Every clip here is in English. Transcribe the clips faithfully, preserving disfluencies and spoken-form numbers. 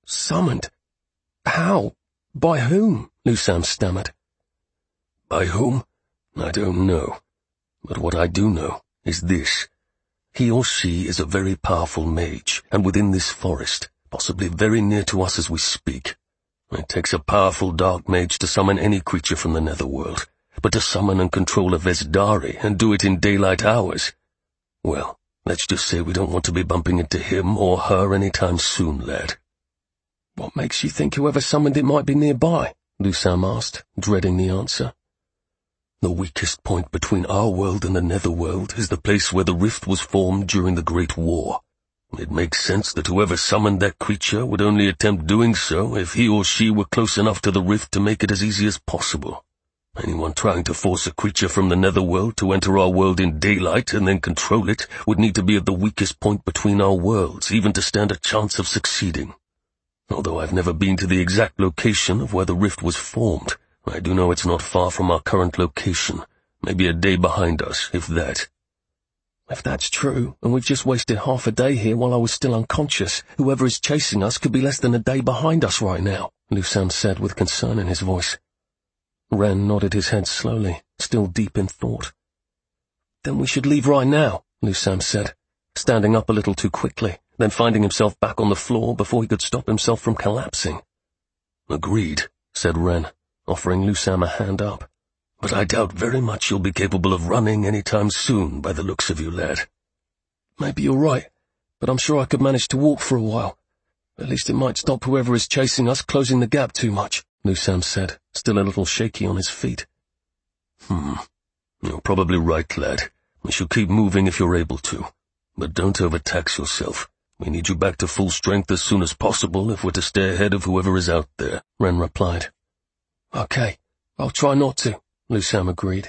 Summoned? How? By whom? Lusam stammered. By whom? I don't know. But what I do know is this. He or she is a very powerful mage, and within this forest, possibly very near to us as we speak. It takes a powerful dark mage to summon any creature from the netherworld, but to summon and control a Vesdari and do it in daylight hours, well, let's just say we don't want to be bumping into him or her any time soon, lad. What makes you think whoever summoned it might be nearby? Lusam asked, dreading the answer. The weakest point between our world and the netherworld is the place where the rift was formed during the Great War. It makes sense that whoever summoned that creature would only attempt doing so if he or she were close enough to the rift to make it as easy as possible. Anyone trying to force a creature from the netherworld to enter our world in daylight and then control it would need to be at the weakest point between our worlds, even to stand a chance of succeeding. Although I've never been to the exact location of where the rift was formed, I do know it's not far from our current location, maybe a day behind us, if that. If that's true, and we've just wasted half a day here while I was still unconscious, whoever is chasing us could be less than a day behind us right now, Lusam said with concern in his voice. Ren nodded his head slowly, still deep in thought. Then we should leave right now, Lusam said, standing up a little too quickly, then finding himself back on the floor before he could stop himself from collapsing. Agreed, said Ren, offering Lusam a hand up. But I doubt very much you'll be capable of running any time soon by the looks of you, lad. Maybe you're right, but I'm sure I could manage to walk for a while. At least it might stop whoever is chasing us closing the gap too much, Lusam said, still a little shaky on his feet. Hmm. You're probably right, lad. We should keep moving if you're able to. But don't overtax yourself. We need you back to full strength as soon as possible if we're to stay ahead of whoever is out there, Ren replied. Okay, I'll try not to, Lusam agreed.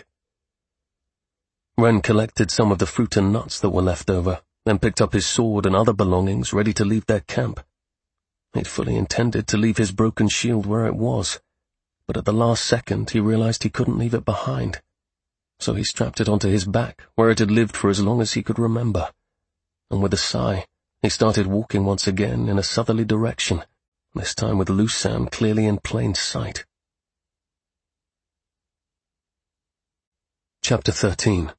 Ren collected some of the fruit and nuts that were left over, then picked up his sword and other belongings ready to leave their camp. He'd fully intended to leave his broken shield where it was, but at the last second he realized he couldn't leave it behind. So he strapped it onto his back, where it had lived for as long as he could remember. And with a sigh, he started walking once again in a southerly direction, this time with Lusam clearly in plain sight. Chapter thirteen.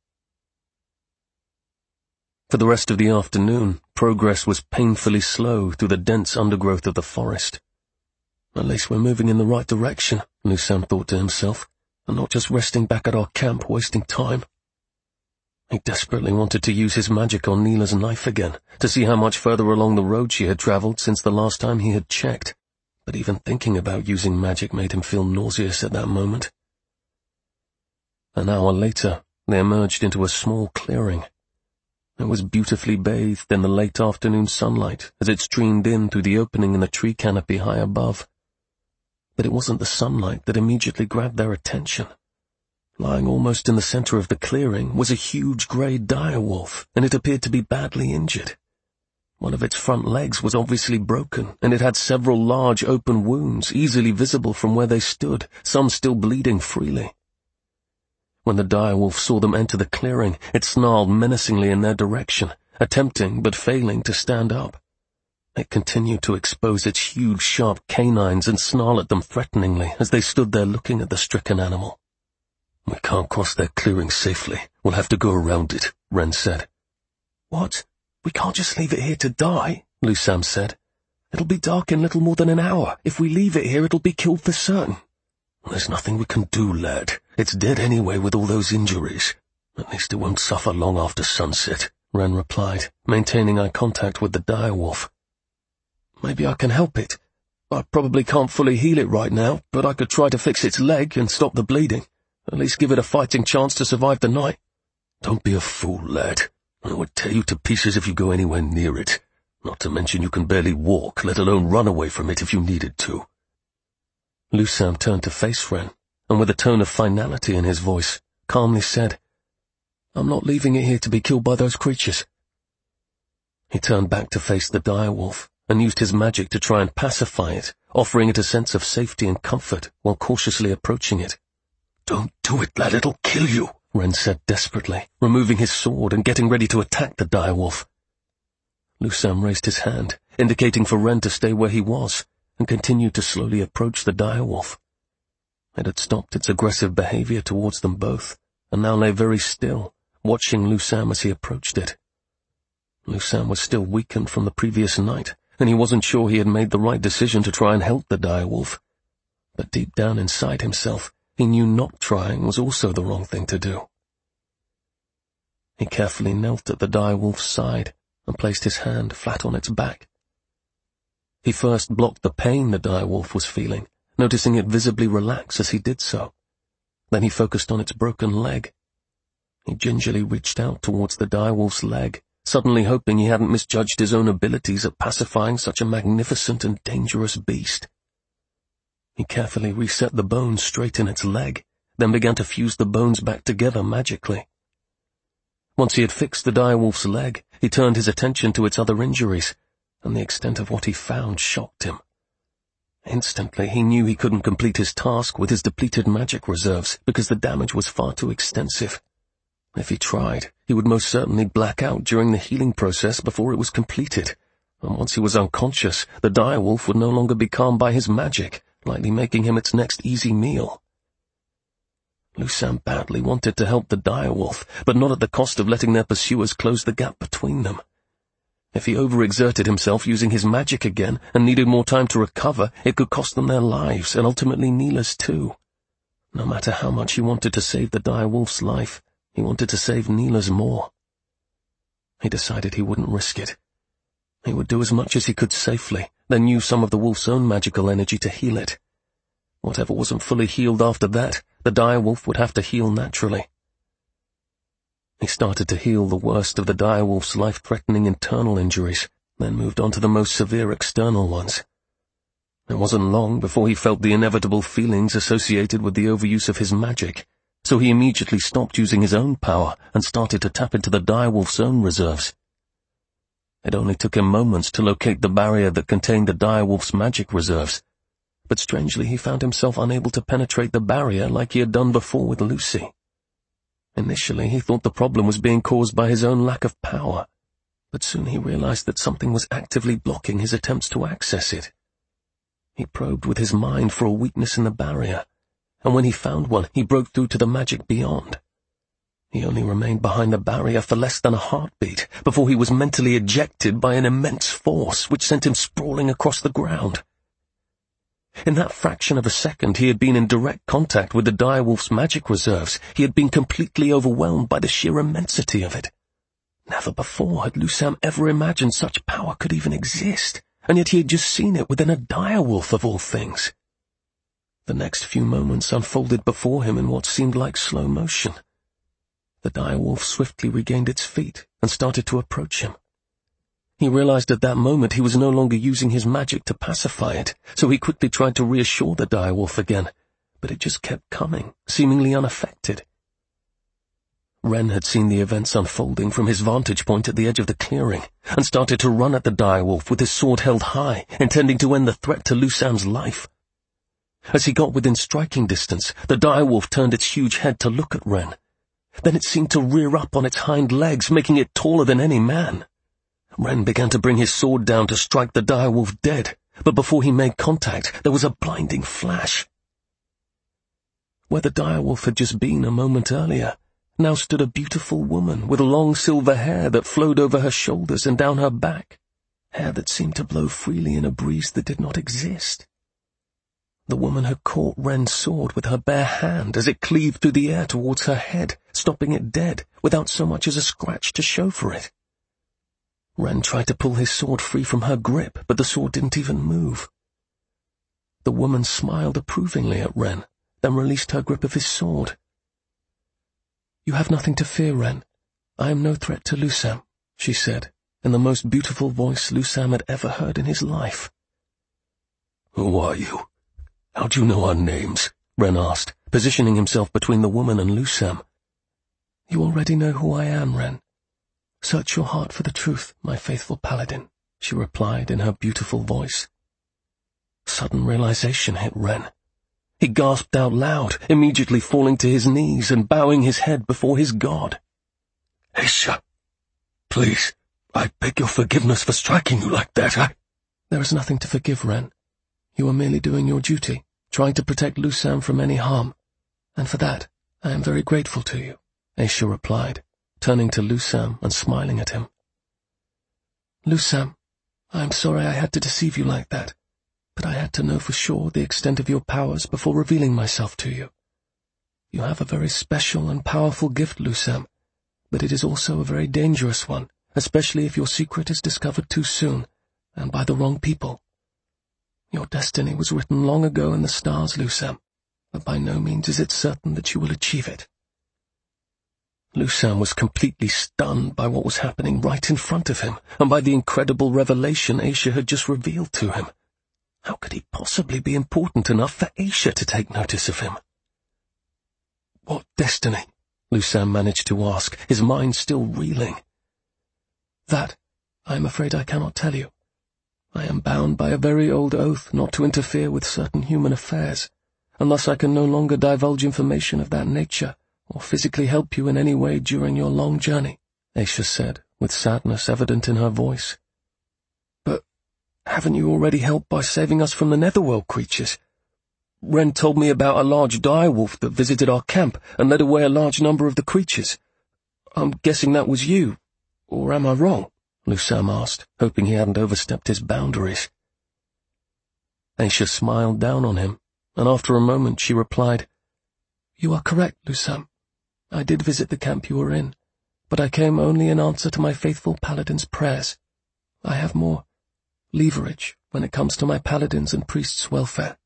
For the rest of the afternoon, progress was painfully slow through the dense undergrowth of the forest. At least we're moving in the right direction, Lusam thought to himself, and not just resting back at our camp wasting time. He desperately wanted to use his magic on Neela's knife again, to see how much further along the road she had travelled since the last time he had checked, but even thinking about using magic made him feel nauseous at that moment. An hour later, they emerged into a small clearing. It was beautifully bathed in the late afternoon sunlight as it streamed in through the opening in the tree canopy high above. But it wasn't the sunlight that immediately grabbed their attention. Lying almost in the center of the clearing was a huge grey direwolf, and it appeared to be badly injured. One of its front legs was obviously broken, and it had several large open wounds easily visible from where they stood, some still bleeding freely. When the direwolf saw them enter the clearing, it snarled menacingly in their direction, attempting but failing to stand up. It continued to expose its huge sharp canines and snarl at them threateningly as they stood there looking at the stricken animal. We can't cross that clearing safely. We'll have to go around it, Ren said. What? We can't just leave it here to die, Lusam said. It'll be dark in little more than an hour. If we leave it here, it'll be killed for certain. There's nothing we can do, lad. It's dead anyway with all those injuries. At least it won't suffer long after sunset, Ren replied, maintaining eye contact with the direwolf. Maybe I can help it. I probably can't fully heal it right now, but I could try to fix its leg and stop the bleeding. At least give it a fighting chance to survive the night. Don't be a fool, lad. I would tear you to pieces if you go anywhere near it. Not to mention you can barely walk, let alone run away from it if you needed to. Lusam turned to face Ren, and with a tone of finality in his voice, calmly said, I'm not leaving it here to be killed by those creatures. He turned back to face the direwolf, and used his magic to try and pacify it, offering it a sense of safety and comfort while cautiously approaching it. Don't do it, lad, it'll kill you, Ren said desperately, removing his sword and getting ready to attack the direwolf. Lusam raised his hand, indicating for Ren to stay where he was, and continued to slowly approach the direwolf. It had stopped its aggressive behavior towards them both, and now lay very still, watching Lu Sam as he approached it. Lu Sam was still weakened from the previous night, and he wasn't sure he had made the right decision to try and help the direwolf. But deep down inside himself, he knew not trying was also the wrong thing to do. He carefully knelt at the direwolf's side and placed his hand flat on its back. He first blocked the pain the direwolf was feeling, noticing it visibly relax as he did so. Then he focused on its broken leg. He gingerly reached out towards the direwolf's leg, suddenly hoping he hadn't misjudged his own abilities at pacifying such a magnificent and dangerous beast. He carefully reset the bones straight in its leg, then began to fuse the bones back together magically. Once he had fixed the direwolf's leg, he turned his attention to its other injuries, and the extent of what he found shocked him. Instantly, he knew he couldn't complete his task with his depleted magic reserves because the damage was far too extensive. If he tried, he would most certainly black out during the healing process before it was completed, and once he was unconscious, the direwolf would no longer be calmed by his magic, likely making him its next easy meal. Lu Sam badly wanted to help the direwolf, but not at the cost of letting their pursuers close the gap between them. If he overexerted himself using his magic again and needed more time to recover, it could cost them their lives, and ultimately Neela's too. No matter how much he wanted to save the direwolf's life, he wanted to save Neela's more. He decided he wouldn't risk it. He would do as much as he could safely, then use some of the wolf's own magical energy to heal it. Whatever wasn't fully healed after that, the direwolf would have to heal naturally. He started to heal the worst of the direwolf's life-threatening internal injuries, then moved on to the most severe external ones. It wasn't long before he felt the inevitable feelings associated with the overuse of his magic, so he immediately stopped using his own power and started to tap into the direwolf's own reserves. It only took him moments to locate the barrier that contained the direwolf's magic reserves, but strangely he found himself unable to penetrate the barrier like he had done before with Lucy. Initially, he thought the problem was being caused by his own lack of power, but soon he realized that something was actively blocking his attempts to access it. He probed with his mind for a weakness in the barrier, and when he found one, he broke through to the magic beyond. He only remained behind the barrier for less than a heartbeat before he was mentally ejected by an immense force which sent him sprawling across the ground. In that fraction of a second he had been in direct contact with the direwolf's magic reserves. He had been completely overwhelmed by the sheer immensity of it. Never before had Lu Sam ever imagined such power could even exist, and yet he had just seen it within a direwolf of all things. The next few moments unfolded before him in what seemed like slow motion. The direwolf swiftly regained its feet and started to approach him. He realized at that moment he was no longer using his magic to pacify it, so he quickly tried to reassure the direwolf again, but it just kept coming, seemingly unaffected. Ren had seen the events unfolding from his vantage point at the edge of the clearing, and started to run at the direwolf with his sword held high, intending to end the threat to Lu Sam's life. As he got within striking distance, the direwolf turned its huge head to look at Ren. Then it seemed to rear up on its hind legs, making it taller than any man. Ren began to bring his sword down to strike the direwolf dead, but before he made contact, there was a blinding flash. Where the direwolf had just been a moment earlier, now stood a beautiful woman with long silver hair that flowed over her shoulders and down her back, hair that seemed to blow freely in a breeze that did not exist. The woman had caught Ren's sword with her bare hand as it cleaved through the air towards her head, stopping it dead, without so much as a scratch to show for it. Ren tried to pull his sword free from her grip, but the sword didn't even move. The woman smiled approvingly at Ren, then released her grip of his sword. "You have nothing to fear, Ren. I am no threat to Lu Sam," she said, in the most beautiful voice Lu Sam had ever heard in his life. "Who are you? How do you know our names?" Ren asked, positioning himself between the woman and Lu Sam. "You already know who I am, Ren. Search your heart for the truth, my faithful paladin," she replied in her beautiful voice. Sudden realization hit Ren. He gasped out loud, immediately falling to his knees and bowing his head before his god. "Aisha, please, I beg your forgiveness for striking you like that. I... There is nothing to forgive, Ren. You are merely doing your duty, trying to protect Lusam from any harm, and for that I am very grateful to you, Aisha replied, turning to Lusam and smiling at him. Lusam, I am sorry I had to deceive you like that, but I had to know for sure the extent of your powers before revealing myself to you. You have a very special and powerful gift, Lusam, but it is also a very dangerous one, especially if your secret is discovered too soon, and by the wrong people. Your destiny was written long ago in the stars, Lusam, but by no means is it certain that you will achieve it. Lusam was completely stunned by what was happening right in front of him, and by the incredible revelation Aisha had just revealed to him. How could he possibly be important enough for Aisha to take notice of him? What destiny? Lusam managed to ask, his mind still reeling. That, I am afraid I cannot tell you. I am bound by a very old oath not to interfere with certain human affairs, and thus I can no longer divulge information of that nature, or physically help you in any way during your long journey, Aisha said, with sadness evident in her voice. But haven't you already helped by saving us from the netherworld creatures? Ren told me about a large direwolf that visited our camp and led away a large number of the creatures. I'm guessing that was you, or am I wrong? Lusam asked, hoping he hadn't overstepped his boundaries. Aisha smiled down on him, and after a moment she replied, You are correct, Lusam. I did visit the camp you were in, but I came only in answer to my faithful paladin's prayers. I have more leverage when it comes to my paladins' and priests' welfare.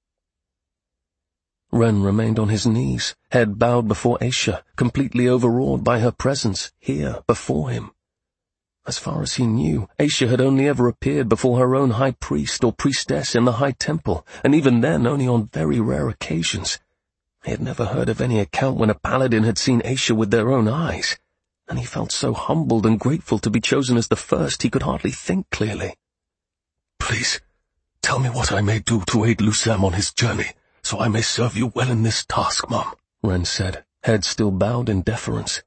Ren remained on his knees, head bowed before Aisha, completely overawed by her presence here before him. As far as he knew, Aisha had only ever appeared before her own high priest or priestess in the high temple, and even then only on very rare occasions. He had never heard of any account when a paladin had seen Aisha with their own eyes, and he felt so humbled and grateful to be chosen as the first he could hardly think clearly. Please, tell me what I may do to aid Lusam on his journey, so I may serve you well in this task, Mum, Ren said, head still bowed in deference.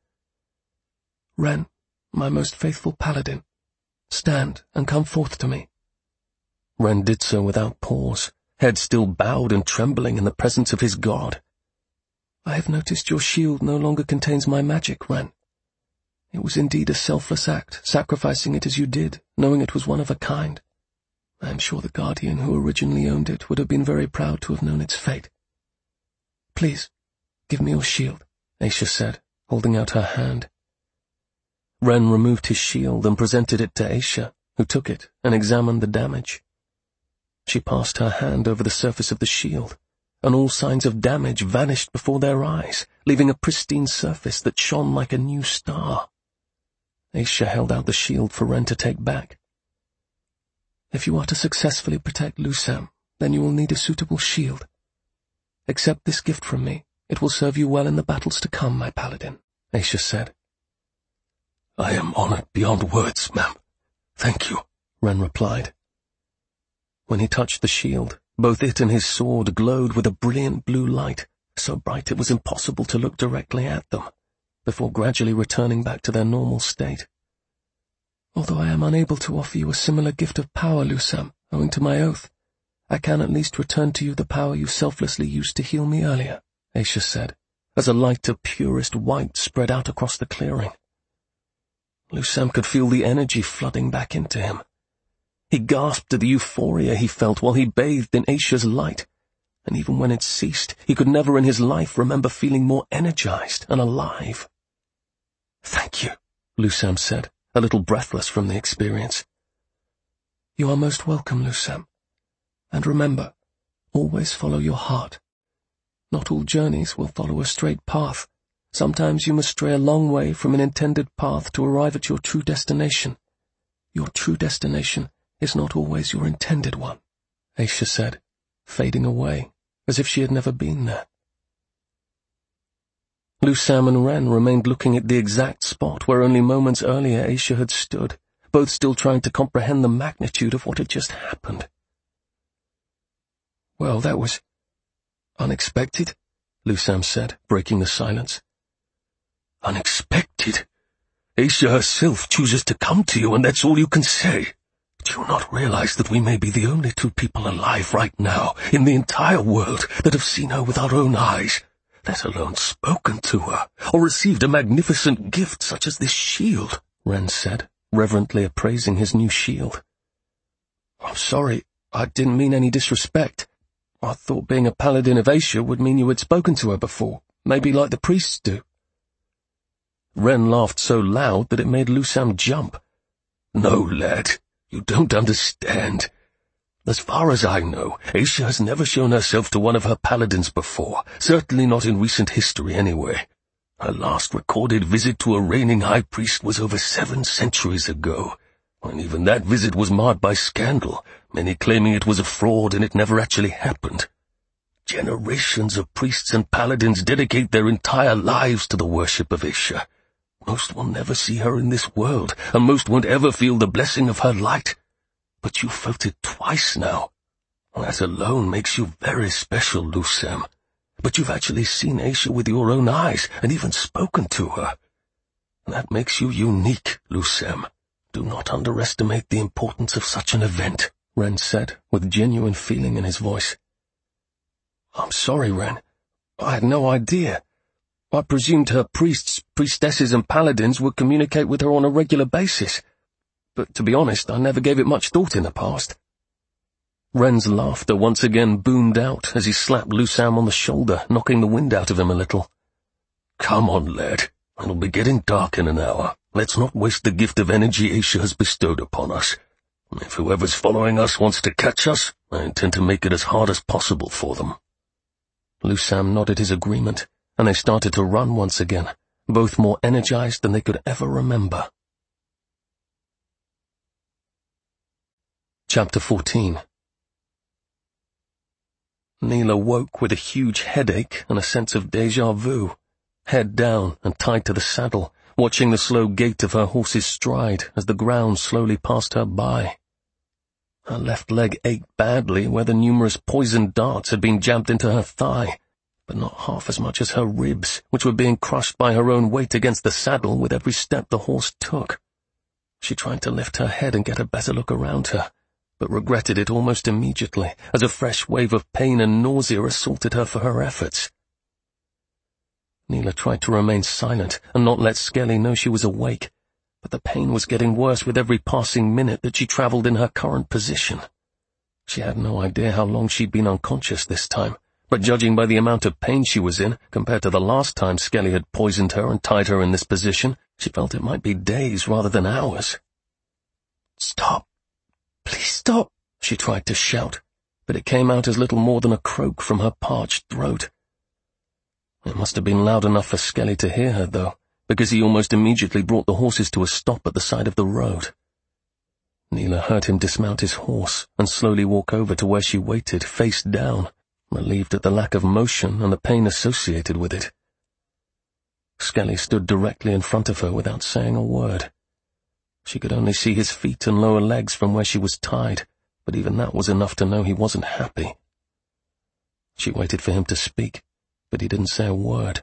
Ren, my most faithful paladin, stand and come forth to me. Ren did so without pause, head still bowed and trembling in the presence of his god. I have noticed your shield no longer contains my magic, Ren. It was indeed a selfless act, sacrificing it as you did, knowing it was one of a kind. I am sure the guardian who originally owned it would have been very proud to have known its fate. Please, give me your shield, Aisha said, holding out her hand. Ren removed his shield and presented it to Aisha, who took it and examined the damage. She passed her hand over the surface of the shield, and all signs of damage vanished before their eyes, leaving a pristine surface that shone like a new star. Aisha held out the shield for Ren to take back. If you are to successfully protect Lusam, then you will need a suitable shield. Accept this gift from me. It will serve you well in the battles to come, my paladin, Aisha said. I am honored beyond words, ma'am. Thank you, Ren replied. When he touched the shield, both it and his sword glowed with a brilliant blue light, so bright it was impossible to look directly at them, before gradually returning back to their normal state. Although I am unable to offer you a similar gift of power, Lusam, owing to my oath, I can at least return to you the power you selflessly used to heal me earlier, Aisha said, as a light of purest white spread out across the clearing. Lusam could feel the energy flooding back into him. He gasped at the euphoria he felt while he bathed in Aisha's light, and even when it ceased, he could never in his life remember feeling more energized and alive. Thank you, Lusam said, a little breathless from the experience. You are most welcome, Lusam. And remember, always follow your heart. Not all journeys will follow a straight path. Sometimes you must stray a long way from an intended path to arrive at your true destination. Your true destination is not always your intended one, Aisha said, fading away, as if she had never been there. Lusam and Ren remained looking at the exact spot where only moments earlier Aisha had stood, both still trying to comprehend the magnitude of what had just happened. Well, that was unexpected, Lusam said, breaking the silence. Unexpected? Aisha herself chooses to come to you, and that's all you can say. Do you not realize that we may be the only two people alive right now in the entire world that have seen her with our own eyes, let alone spoken to her, or received a magnificent gift such as this shield?" Ren said, reverently appraising his new shield. "I'm sorry, I didn't mean any disrespect. I thought being a paladin of Aesir would mean you had spoken to her before, maybe like the priests do." Ren laughed so loud that it made Lusam jump. "No, lad, you don't understand. As far as I know, Aesir has never shown herself to one of her paladins before, certainly not in recent history anyway. Her last recorded visit to a reigning high priest was over seven centuries ago, and even that visit was marred by scandal, many claiming it was a fraud and it never actually happened. Generations of priests and paladins dedicate their entire lives to the worship of Aesir. Most will never see her in this world, and most won't ever feel the blessing of her light. But you've felt it twice now. That alone makes you very special, Lusam. But you've actually seen Aesir with your own eyes, and even spoken to her. That makes you unique, Lusam. Do not underestimate the importance of such an event," Ren said, with genuine feeling in his voice. "I'm sorry, Ren. I had no idea. I presumed her priests, priestesses and paladins would communicate with her on a regular basis. But to be honest, I never gave it much thought in the past." Ren's laughter once again boomed out as he slapped Lusam on the shoulder, knocking the wind out of him a little. "Come on, lad. It'll be getting dark in an hour. Let's not waste the gift of energy Aesir has bestowed upon us. If whoever's following us wants to catch us, I intend to make it as hard as possible for them." Lusam nodded his agreement, and they started to run once again, both more energized than they could ever remember. Chapter fourteen. Neela woke with a huge headache and a sense of déjà vu, head down and tied to the saddle, watching the slow gait of her horse's stride as the ground slowly passed her by. Her left leg ached badly where the numerous poisoned darts had been jabbed into her thigh, but not half as much as her ribs, which were being crushed by her own weight against the saddle with every step the horse took. She tried to lift her head and get a better look around her, but regretted it almost immediately as a fresh wave of pain and nausea assaulted her for her efforts. Neela tried to remain silent and not let Skelly know she was awake, but the pain was getting worse with every passing minute that she travelled in her current position. She had no idea how long she'd been unconscious this time, but judging by the amount of pain she was in, compared to the last time Skelly had poisoned her and tied her in this position, she felt it might be days rather than hours. "Stop! Please stop!" she tried to shout, but it came out as little more than a croak from her parched throat. It must have been loud enough for Skelly to hear her, though, because he almost immediately brought the horses to a stop at the side of the road. Neela heard him dismount his horse and slowly walk over to where she waited, face down, relieved at the lack of motion and the pain associated with it. Skelly stood directly in front of her without saying a word. She could only see his feet and lower legs from where she was tied, but even that was enough to know he wasn't happy. She waited for him to speak, but he didn't say a word.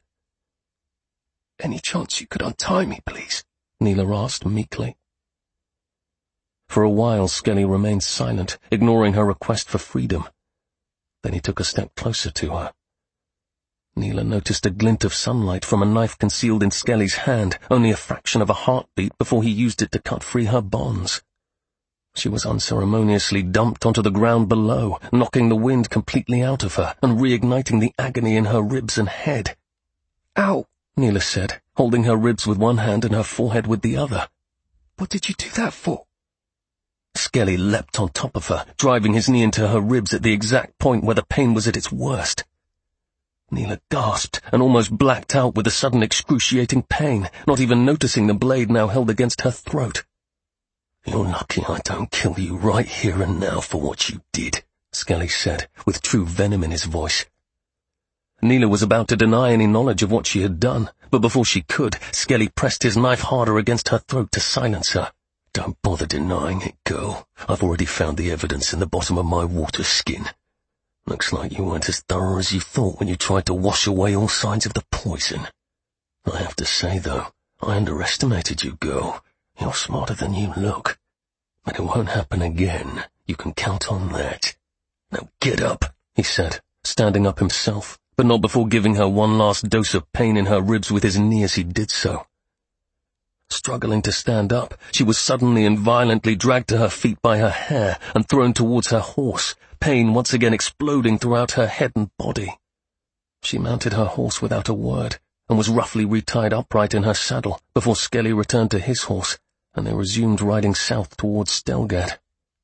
"Any chance you could untie me, please?" Neela asked meekly. For a while Skelly remained silent, ignoring her request for freedom. Then he took a step closer to her. Neela noticed a glint of sunlight from a knife concealed in Skelly's hand, only a fraction of a heartbeat before he used it to cut free her bonds. She was unceremoniously dumped onto the ground below, knocking the wind completely out of her and reigniting the agony in her ribs and head. "Ow!" Neela said, holding her ribs with one hand and her forehead with the other. "What did you do that for?" Skelly leapt on top of her, driving his knee into her ribs at the exact point where the pain was at its worst. Neela gasped and almost blacked out with the sudden excruciating pain, not even noticing the blade now held against her throat. "You're lucky I don't kill you right here and now for what you did," Skelly said, with true venom in his voice. Neela was about to deny any knowledge of what she had done, but before she could, Skelly pressed his knife harder against her throat to silence her. "Don't bother denying it, girl. I've already found the evidence in the bottom of my water skin. Looks like you weren't as thorough as you thought when you tried to wash away all signs of the poison. I have to say, though, I underestimated you, girl. You're smarter than you look. But it won't happen again. You can count on that. Now get up, he said, standing up himself, but not before giving her one last dose of pain in her ribs with his knee as he did so. Struggling to stand up, she was suddenly and violently dragged to her feet by her hair and thrown towards her horse, pain once again exploding throughout her head and body. She mounted her horse without a word, and was roughly retied upright in her saddle before Skelly returned to his horse, and they resumed riding south towards Stelgard.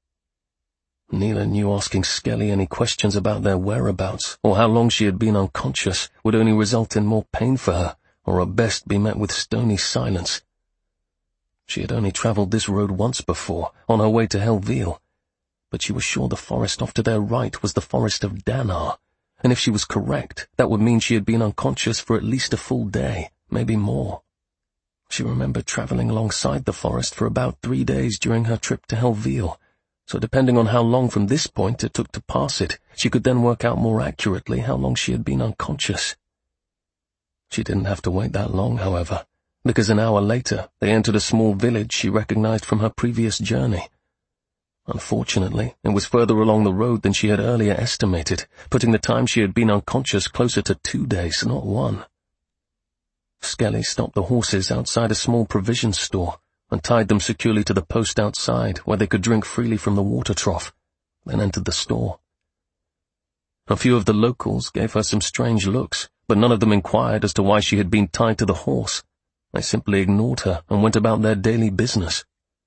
Neela knew asking Skelly any questions about their whereabouts or how long she had been unconscious would only result in more pain for her, or at best be met with stony silence. She had only travelled this road once before, on her way to Helville, but she was sure the forest off to their right was the forest of Danar, and if she was correct, that would mean she had been unconscious for at least a full day, maybe more. She remembered travelling alongside the forest for about three days during her trip to Helville, so depending on how long from this point it took to pass it, she could then work out more accurately how long she had been unconscious. She didn't have to wait that long, however, because an hour later they entered a small village she recognized from her previous journey. Unfortunately, it was further along the road than she had earlier estimated, putting the time she had been unconscious closer to two days, not one. Skelly stopped the horses outside a small provision store and tied them securely to the post outside where they could drink freely from the water trough, then entered the store. A few of the locals gave her some strange looks, but none of them inquired as to why she had been tied to the horse. They simply ignored her and went about their daily business.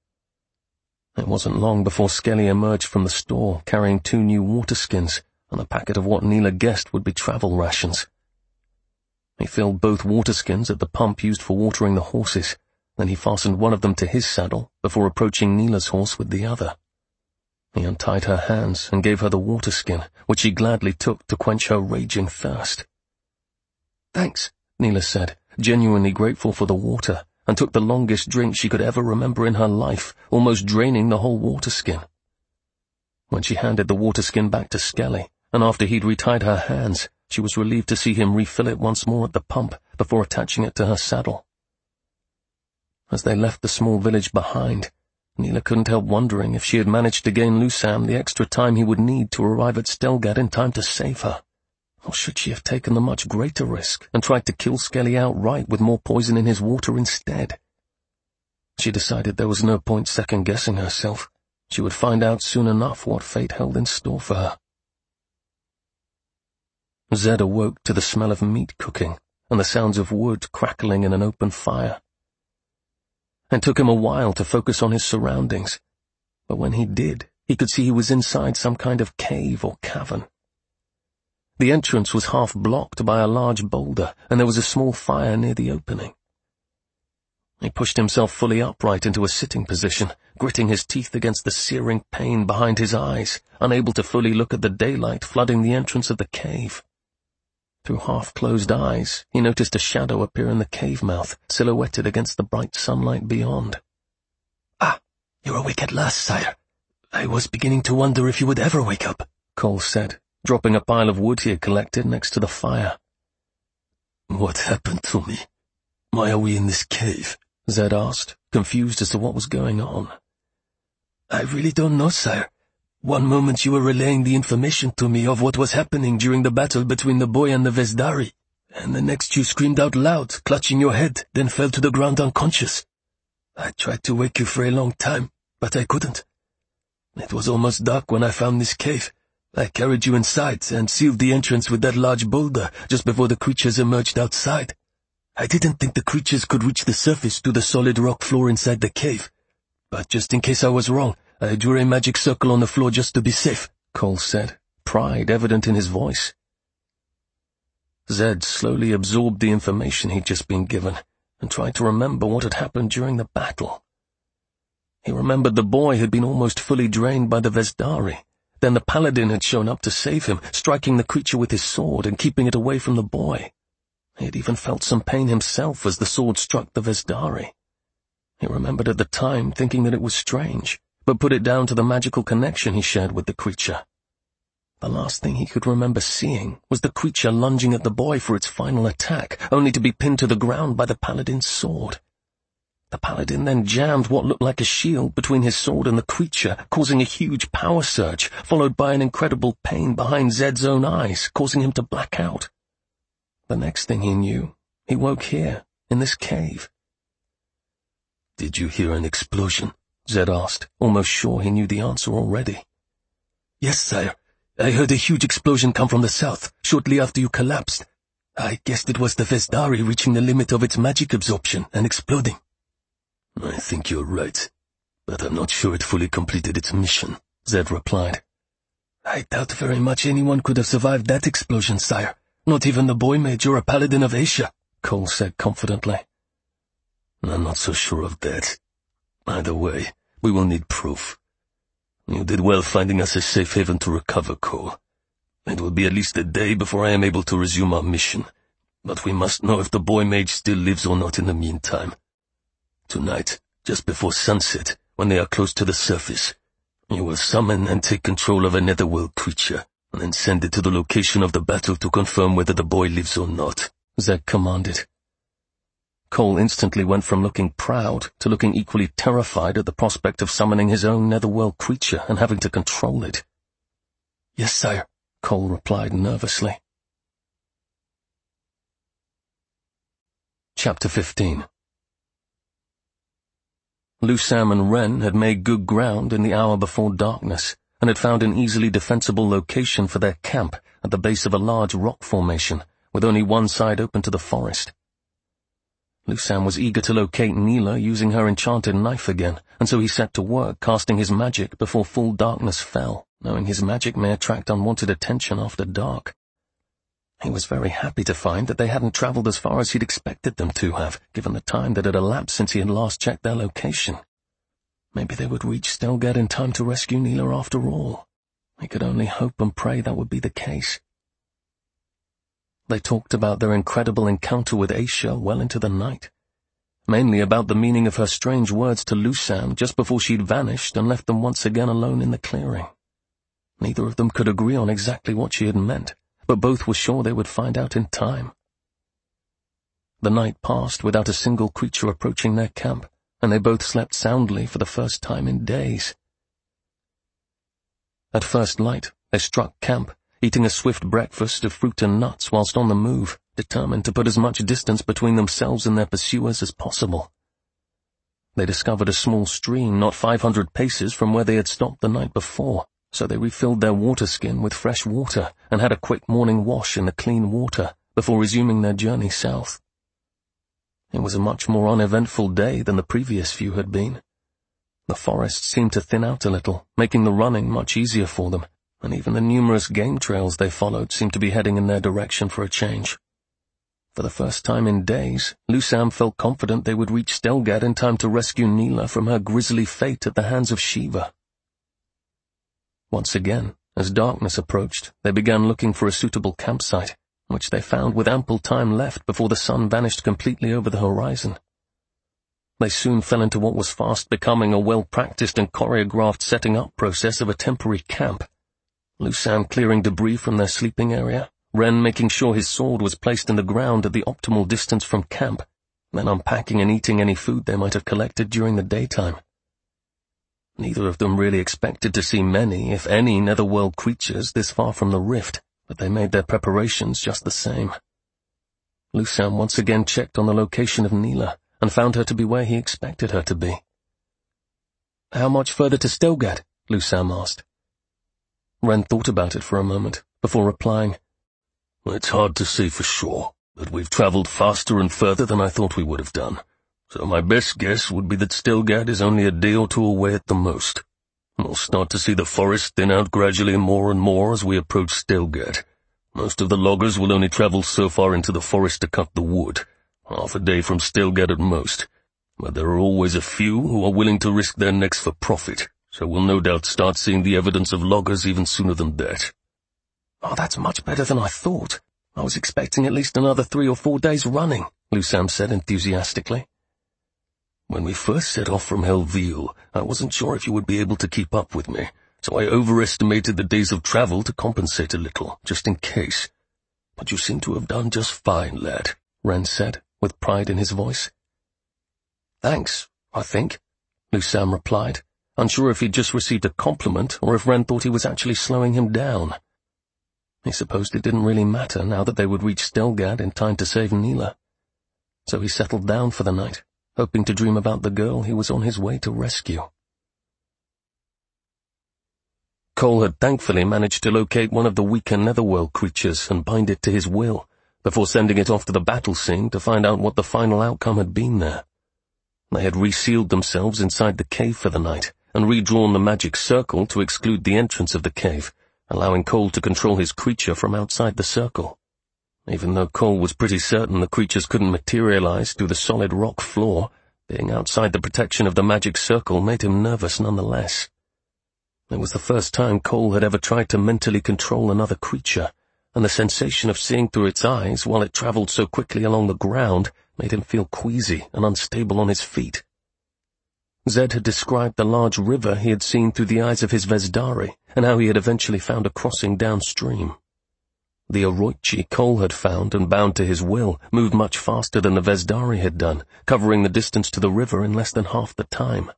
It wasn't long before Skelly emerged from the store carrying two new water skins and a packet of what Neela guessed would be travel rations. He filled both water skins at the pump used for watering the horses, then he fastened one of them to his saddle before approaching Neela's horse with the other. He untied her hands and gave her the water skin, which she gladly took to quench her raging thirst. "Thanks," Neela said, genuinely grateful for the water, and took the longest drink she could ever remember in her life, almost draining the whole water skin. When she handed the water skin back to Skelly, and after he'd retied her hands, she was relieved to see him refill it once more at the pump before attaching it to her saddle. As they left the small village behind, Neela couldn't help wondering if she had managed to gain Lusam the extra time he would need to arrive at Stelgard in time to save her. Or should she have taken the much greater risk and tried to kill Skelly outright with more poison in his water instead? She decided there was no point second-guessing herself. She would find out soon enough what fate held in store for her. Zed awoke to the smell of meat cooking and the sounds of wood crackling in an open fire. It took him a while to focus on his surroundings, but when he did, he could see he was inside some kind of cave or cavern. The entrance was half blocked by a large boulder, and there was a small fire near the opening. He pushed himself fully upright into a sitting position, gritting his teeth against the searing pain behind his eyes, unable to fully look at the daylight flooding the entrance of the cave. Through half-closed eyes, he noticed a shadow appear in the cave mouth, silhouetted against the bright sunlight beyond. "Ah, you're awake at last, sire. I was beginning to wonder if you would ever wake up," Cole said, dropping a pile of wood he had collected next to the fire. "What happened to me? Why are we in this cave?" Zed asked, confused as to what was going on. "I really don't know, sire. One moment you were relaying the information to me of what was happening during the battle between the boy and the Vezdari, and the next you screamed out loud, clutching your head, then fell to the ground unconscious. I tried to wake you for a long time, but I couldn't. It was almost dark when I found this cave. I carried you inside and sealed the entrance with that large boulder just before the creatures emerged outside. I didn't think the creatures could reach the surface to the solid rock floor inside the cave, but just in case I was wrong, I drew a magic circle on the floor just to be safe," Cole said, pride evident in his voice. Zed slowly absorbed the information he'd just been given and tried to remember what had happened during the battle. He remembered the boy had been almost fully drained by the Vezdari. Then the paladin had shown up to save him, striking the creature with his sword and keeping it away from the boy. He had even felt some pain himself as the sword struck the Vezdari. He remembered at the time thinking that it was strange, but put it down to the magical connection he shared with the creature. The last thing he could remember seeing was the creature lunging at the boy for its final attack, only to be pinned to the ground by the paladin's sword. The paladin then jammed what looked like a shield between his sword and the creature, causing a huge power surge, followed by an incredible pain behind Zed's own eyes, causing him to black out. The next thing he knew, he woke here, in this cave. "Did you hear an explosion?" Zed asked, almost sure he knew the answer already. "Yes, sire. I heard a huge explosion come from the south, shortly after you collapsed. I guessed it was the Vestari reaching the limit of its magic absorption and exploding." "I think you're right, but I'm not sure it fully completed its mission," Zed replied. "I doubt very much anyone could have survived that explosion, sire. Not even the boy mage or a paladin of Asia," Cole said confidently. "I'm not so sure of that. Either way, we will need proof. You did well finding us a safe haven to recover, Cole. It will be at least a day before I am able to resume our mission, but we must know if the boy mage still lives or not in the meantime. Tonight, just before sunset, when they are close to the surface, you will summon and take control of a netherworld creature, and then send it to the location of the battle to confirm whether the boy lives or not," Zed commanded. Cole instantly went from looking proud to looking equally terrified at the prospect of summoning his own netherworld creature and having to control it. "Yes, sire," Cole replied nervously. Chapter fifteen. Lusam and Ren had made good ground in the hour before darkness, and had found an easily defensible location for their camp at the base of a large rock formation, with only one side open to the forest. Lusam was eager to locate Neela using her enchanted knife again, and so he set to work casting his magic before full darkness fell, knowing his magic may attract unwanted attention after dark. He was very happy to find that they hadn't traveled as far as he'd expected them to have, given the time that had elapsed since he had last checked their location. Maybe they would reach Stelgard in time to rescue Neela after all. He could only hope and pray that would be the case. They talked about their incredible encounter with Aisha well into the night, mainly about the meaning of her strange words to Lusam just before she'd vanished and left them once again alone in the clearing. Neither of them could agree on exactly what she had meant, but both were sure they would find out in time. The night passed without a single creature approaching their camp, and they both slept soundly for the first time in days. At first light, they struck camp, eating a swift breakfast of fruit and nuts whilst on the move, determined to put as much distance between themselves and their pursuers as possible. They discovered a small stream not five hundred paces from where they had stopped the night before, so they refilled their water skin with fresh water and had a quick morning wash in the clean water before resuming their journey south. It was a much more uneventful day than the previous few had been. The forest seemed to thin out a little, making the running much easier for them, and even the numerous game trails they followed seemed to be heading in their direction for a change. For the first time in days, Lusam felt confident they would reach Stelgard in time to rescue Neela from her grisly fate at the hands of Shiva. Once again, as darkness approached, they began looking for a suitable campsite, which they found with ample time left before the sun vanished completely over the horizon. They soon fell into what was fast becoming a well-practiced and choreographed setting-up process of a temporary camp. Lusam clearing debris from their sleeping area, Ren making sure his sword was placed in the ground at the optimal distance from camp, then unpacking and eating any food they might have collected during the daytime. Neither of them really expected to see many, if any, netherworld creatures this far from the rift, but they made their preparations just the same. Lusam once again checked on the location of Neela, and found her to be where he expected her to be. "How much further to Stelgard?" Lusam asked. Ren thought about it for a moment, before replying, "It's hard to say for sure, but we've traveled faster and further than I thought we would have done, so my best guess would be that Stelgard is only a day or two away at the most. We'll start to see the forest thin out gradually more and more as we approach Stelgard. Most of the loggers will only travel so far into the forest to cut the wood, half a day from Stelgard at most, but there are always a few who are willing to risk their necks for profit, so we'll no doubt start seeing the evidence of loggers even sooner than that." "Oh, that's much better than I thought. I was expecting at least another three or four days running," Lusam said enthusiastically. "When we first set off from Helville, I wasn't sure if you would be able to keep up with me, so I overestimated the days of travel to compensate a little, just in case. But you seem to have done just fine, lad," Ren said, with pride in his voice. Thanks, I think, Lu Sam replied, unsure if he'd just received a compliment or if Ren thought he was actually slowing him down. He supposed it didn't really matter now that they would reach Stelgad in time to save Neela. So he settled down for the night, hoping to dream about the girl he was on his way to rescue. Cole had thankfully managed to locate one of the weaker Netherworld creatures and bind it to his will, before sending it off to the battle scene to find out what the final outcome had been there. They had resealed themselves inside the cave for the night, and redrawn the magic circle to exclude the entrance of the cave, allowing Cole to control his creature from outside the circle. Even though Cole was pretty certain the creatures couldn't materialize through the solid rock floor, being outside the protection of the magic circle made him nervous nonetheless. It was the first time Cole had ever tried to mentally control another creature, and the sensation of seeing through its eyes while it traveled so quickly along the ground made him feel queasy and unstable on his feet. Zed had described the large river he had seen through the eyes of his Vezdari, and how he had eventually found a crossing downstream. The Orochi Cole had found and bound to his will moved much faster than the Vezdari had done, covering the distance to the river in less than half the time.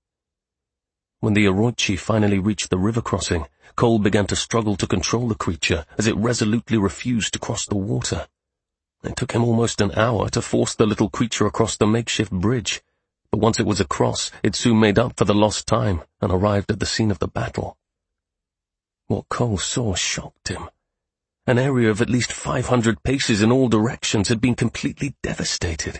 When the Orochi finally reached the river crossing, Cole began to struggle to control the creature as it resolutely refused to cross the water. It took him almost an hour to force the little creature across the makeshift bridge, but once it was across, it soon made up for the lost time and arrived at the scene of the battle. What Cole saw shocked him. An area of at least five hundred paces in all directions had been completely devastated.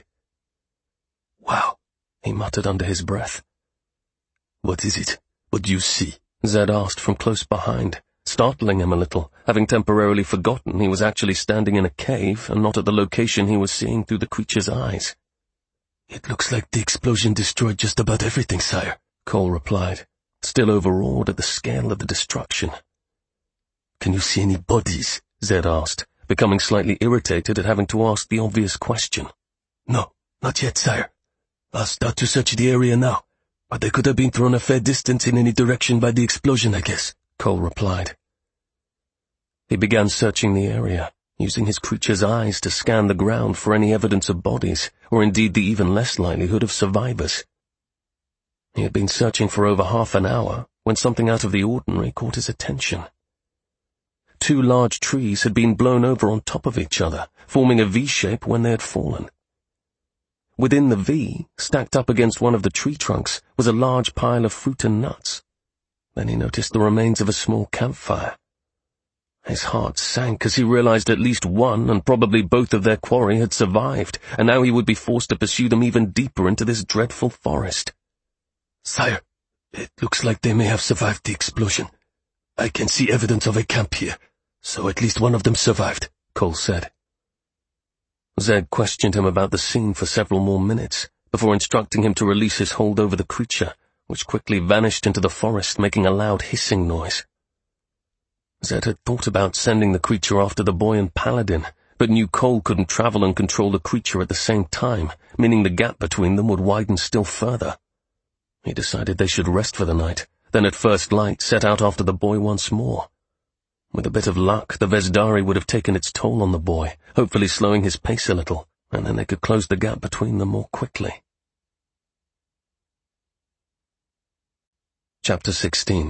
"Wow," he muttered under his breath. "What is it? What do you see?" Zed asked from close behind, startling him a little, having temporarily forgotten he was actually standing in a cave and not at the location he was seeing through the creature's eyes. "It looks like the explosion destroyed just about everything, sire," Cole replied, still overawed at the scale of the destruction. "Can you see any bodies?" Zed asked, becoming slightly irritated at having to ask the obvious question. "No, not yet, sire. I'll start to search the area now, but they could have been thrown a fair distance in any direction by the explosion, I guess," Cole replied. He began searching the area, using his creature's eyes to scan the ground for any evidence of bodies, or indeed the even less likelihood of survivors. He had been searching for over half an hour when something out of the ordinary caught his attention. Two large trees had been blown over on top of each other, forming a V shape when they had fallen. Within the V, stacked up against one of the tree trunks, was a large pile of fruit and nuts. Then he noticed the remains of a small campfire. His heart sank as he realized at least one and probably both of their quarry had survived, and now he would be forced to pursue them even deeper into this dreadful forest. "Sire, it looks like they may have survived the explosion. I can see evidence of a camp here, so at least one of them survived," Cole said. Zed questioned him about the scene for several more minutes, before instructing him to release his hold over the creature, which quickly vanished into the forest, making a loud hissing noise. Zed had thought about sending the creature after the boy and Paladin, but knew Cole couldn't travel and control the creature at the same time, meaning the gap between them would widen still further. He decided they should rest for the night, then at first light set out after the boy once more. With a bit of luck, the Vezdari would have taken its toll on the boy, hopefully slowing his pace a little, and then they could close the gap between them more quickly. Chapter sixteen.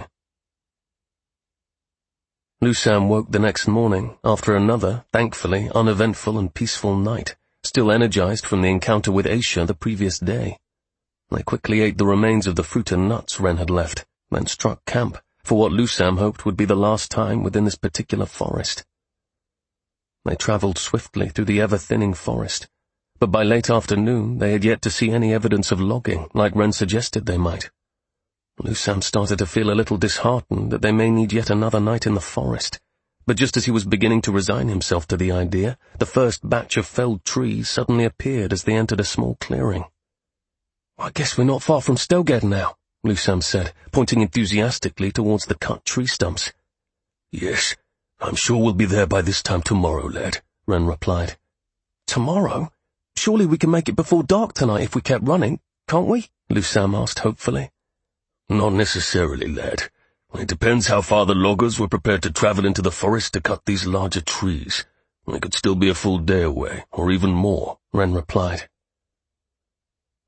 Lu Sam woke the next morning, after another, thankfully, uneventful and peaceful night, still energized from the encounter with Aisha the previous day. They quickly ate the remains of the fruit and nuts Ren had left, then struck camp, for what Lu Sam hoped would be the last time within this particular forest. They traveled swiftly through the ever-thinning forest, but by late afternoon they had yet to see any evidence of logging, like Ren suggested they might. Lu Sam started to feel a little disheartened that they may need yet another night in the forest, but just as he was beginning to resign himself to the idea, the first batch of felled trees suddenly appeared as they entered a small clearing. "I guess we're not far from Stelgad now," Lu Sam said, pointing enthusiastically towards the cut tree stumps. "Yes, I'm sure we'll be there by this time tomorrow, lad," Ren replied. "Tomorrow? Surely we can make it before dark tonight if we kept running, can't we?" Lu Sam asked hopefully. "Not necessarily, lad. It depends how far the loggers were prepared to travel into the forest to cut these larger trees. It could still be a full day away, or even more," Ren replied.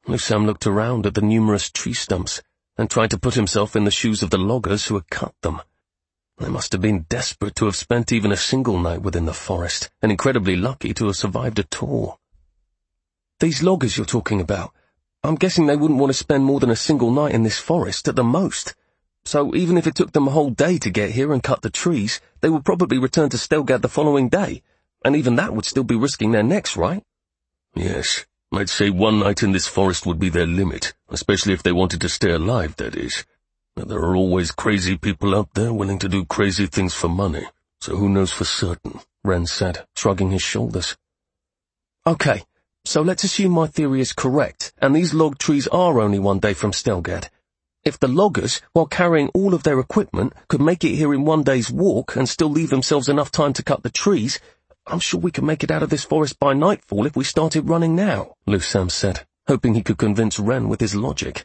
Lusam looked around at the numerous tree stumps and tried to put himself in the shoes of the loggers who had cut them. They must have been desperate to have spent even a single night within the forest, and incredibly lucky to have survived at all. These loggers you're talking about, I'm guessing they wouldn't want to spend more than a single night in this forest at the most. So even if it took them a whole day to get here and cut the trees, they would probably return to Stelgard the following day, and even that would still be risking their necks, right? Yes, I'd say one night in this forest would be their limit, especially if they wanted to stay alive, that is. But there are always crazy people out there willing to do crazy things for money, so who knows for certain, Wren said, shrugging his shoulders. Okay, so let's assume my theory is correct, and these log trees are only one day from Stelgard. If the loggers, while carrying all of their equipment, could make it here in one day's walk and still leave themselves enough time to cut the trees, I'm sure we could make it out of this forest by nightfall if we started running now, Lusam said, hoping he could convince Wren with his logic.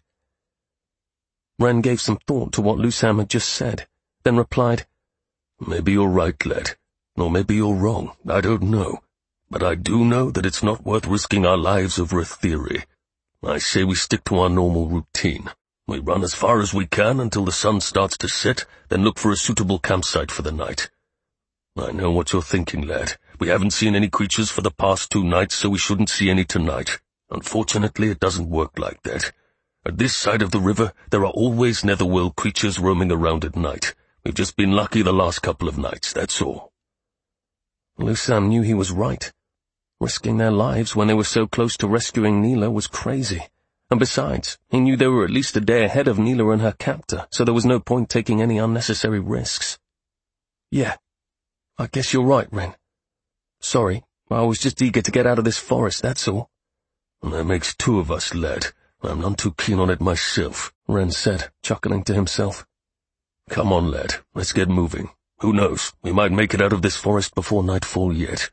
Wren gave some thought to what Lusam had just said, then replied, Maybe you're right, lad. Or maybe you're wrong, I don't know. But I do know that it's not worth risking our lives over a theory. I say we stick to our normal routine. We run as far as we can until the sun starts to set, then look for a suitable campsite for the night. I know what you're thinking, lad. We haven't seen any creatures for the past two nights, so we shouldn't see any tonight. Unfortunately, it doesn't work like that. At this side of the river, there are always netherworld creatures roaming around at night. We've just been lucky the last couple of nights, that's all. Lusam knew he was right. Risking their lives when they were so close to rescuing Neela was crazy. And besides, he knew they were at least a day ahead of Neela and her captor, so there was no point taking any unnecessary risks. Yeah, I guess you're right, Wren. Sorry, I was just eager to get out of this forest, that's all. That makes two of us, lad. I'm none too keen on it myself, Wren said, chuckling to himself. Come on, lad, let's get moving. Who knows, we might make it out of this forest before nightfall yet.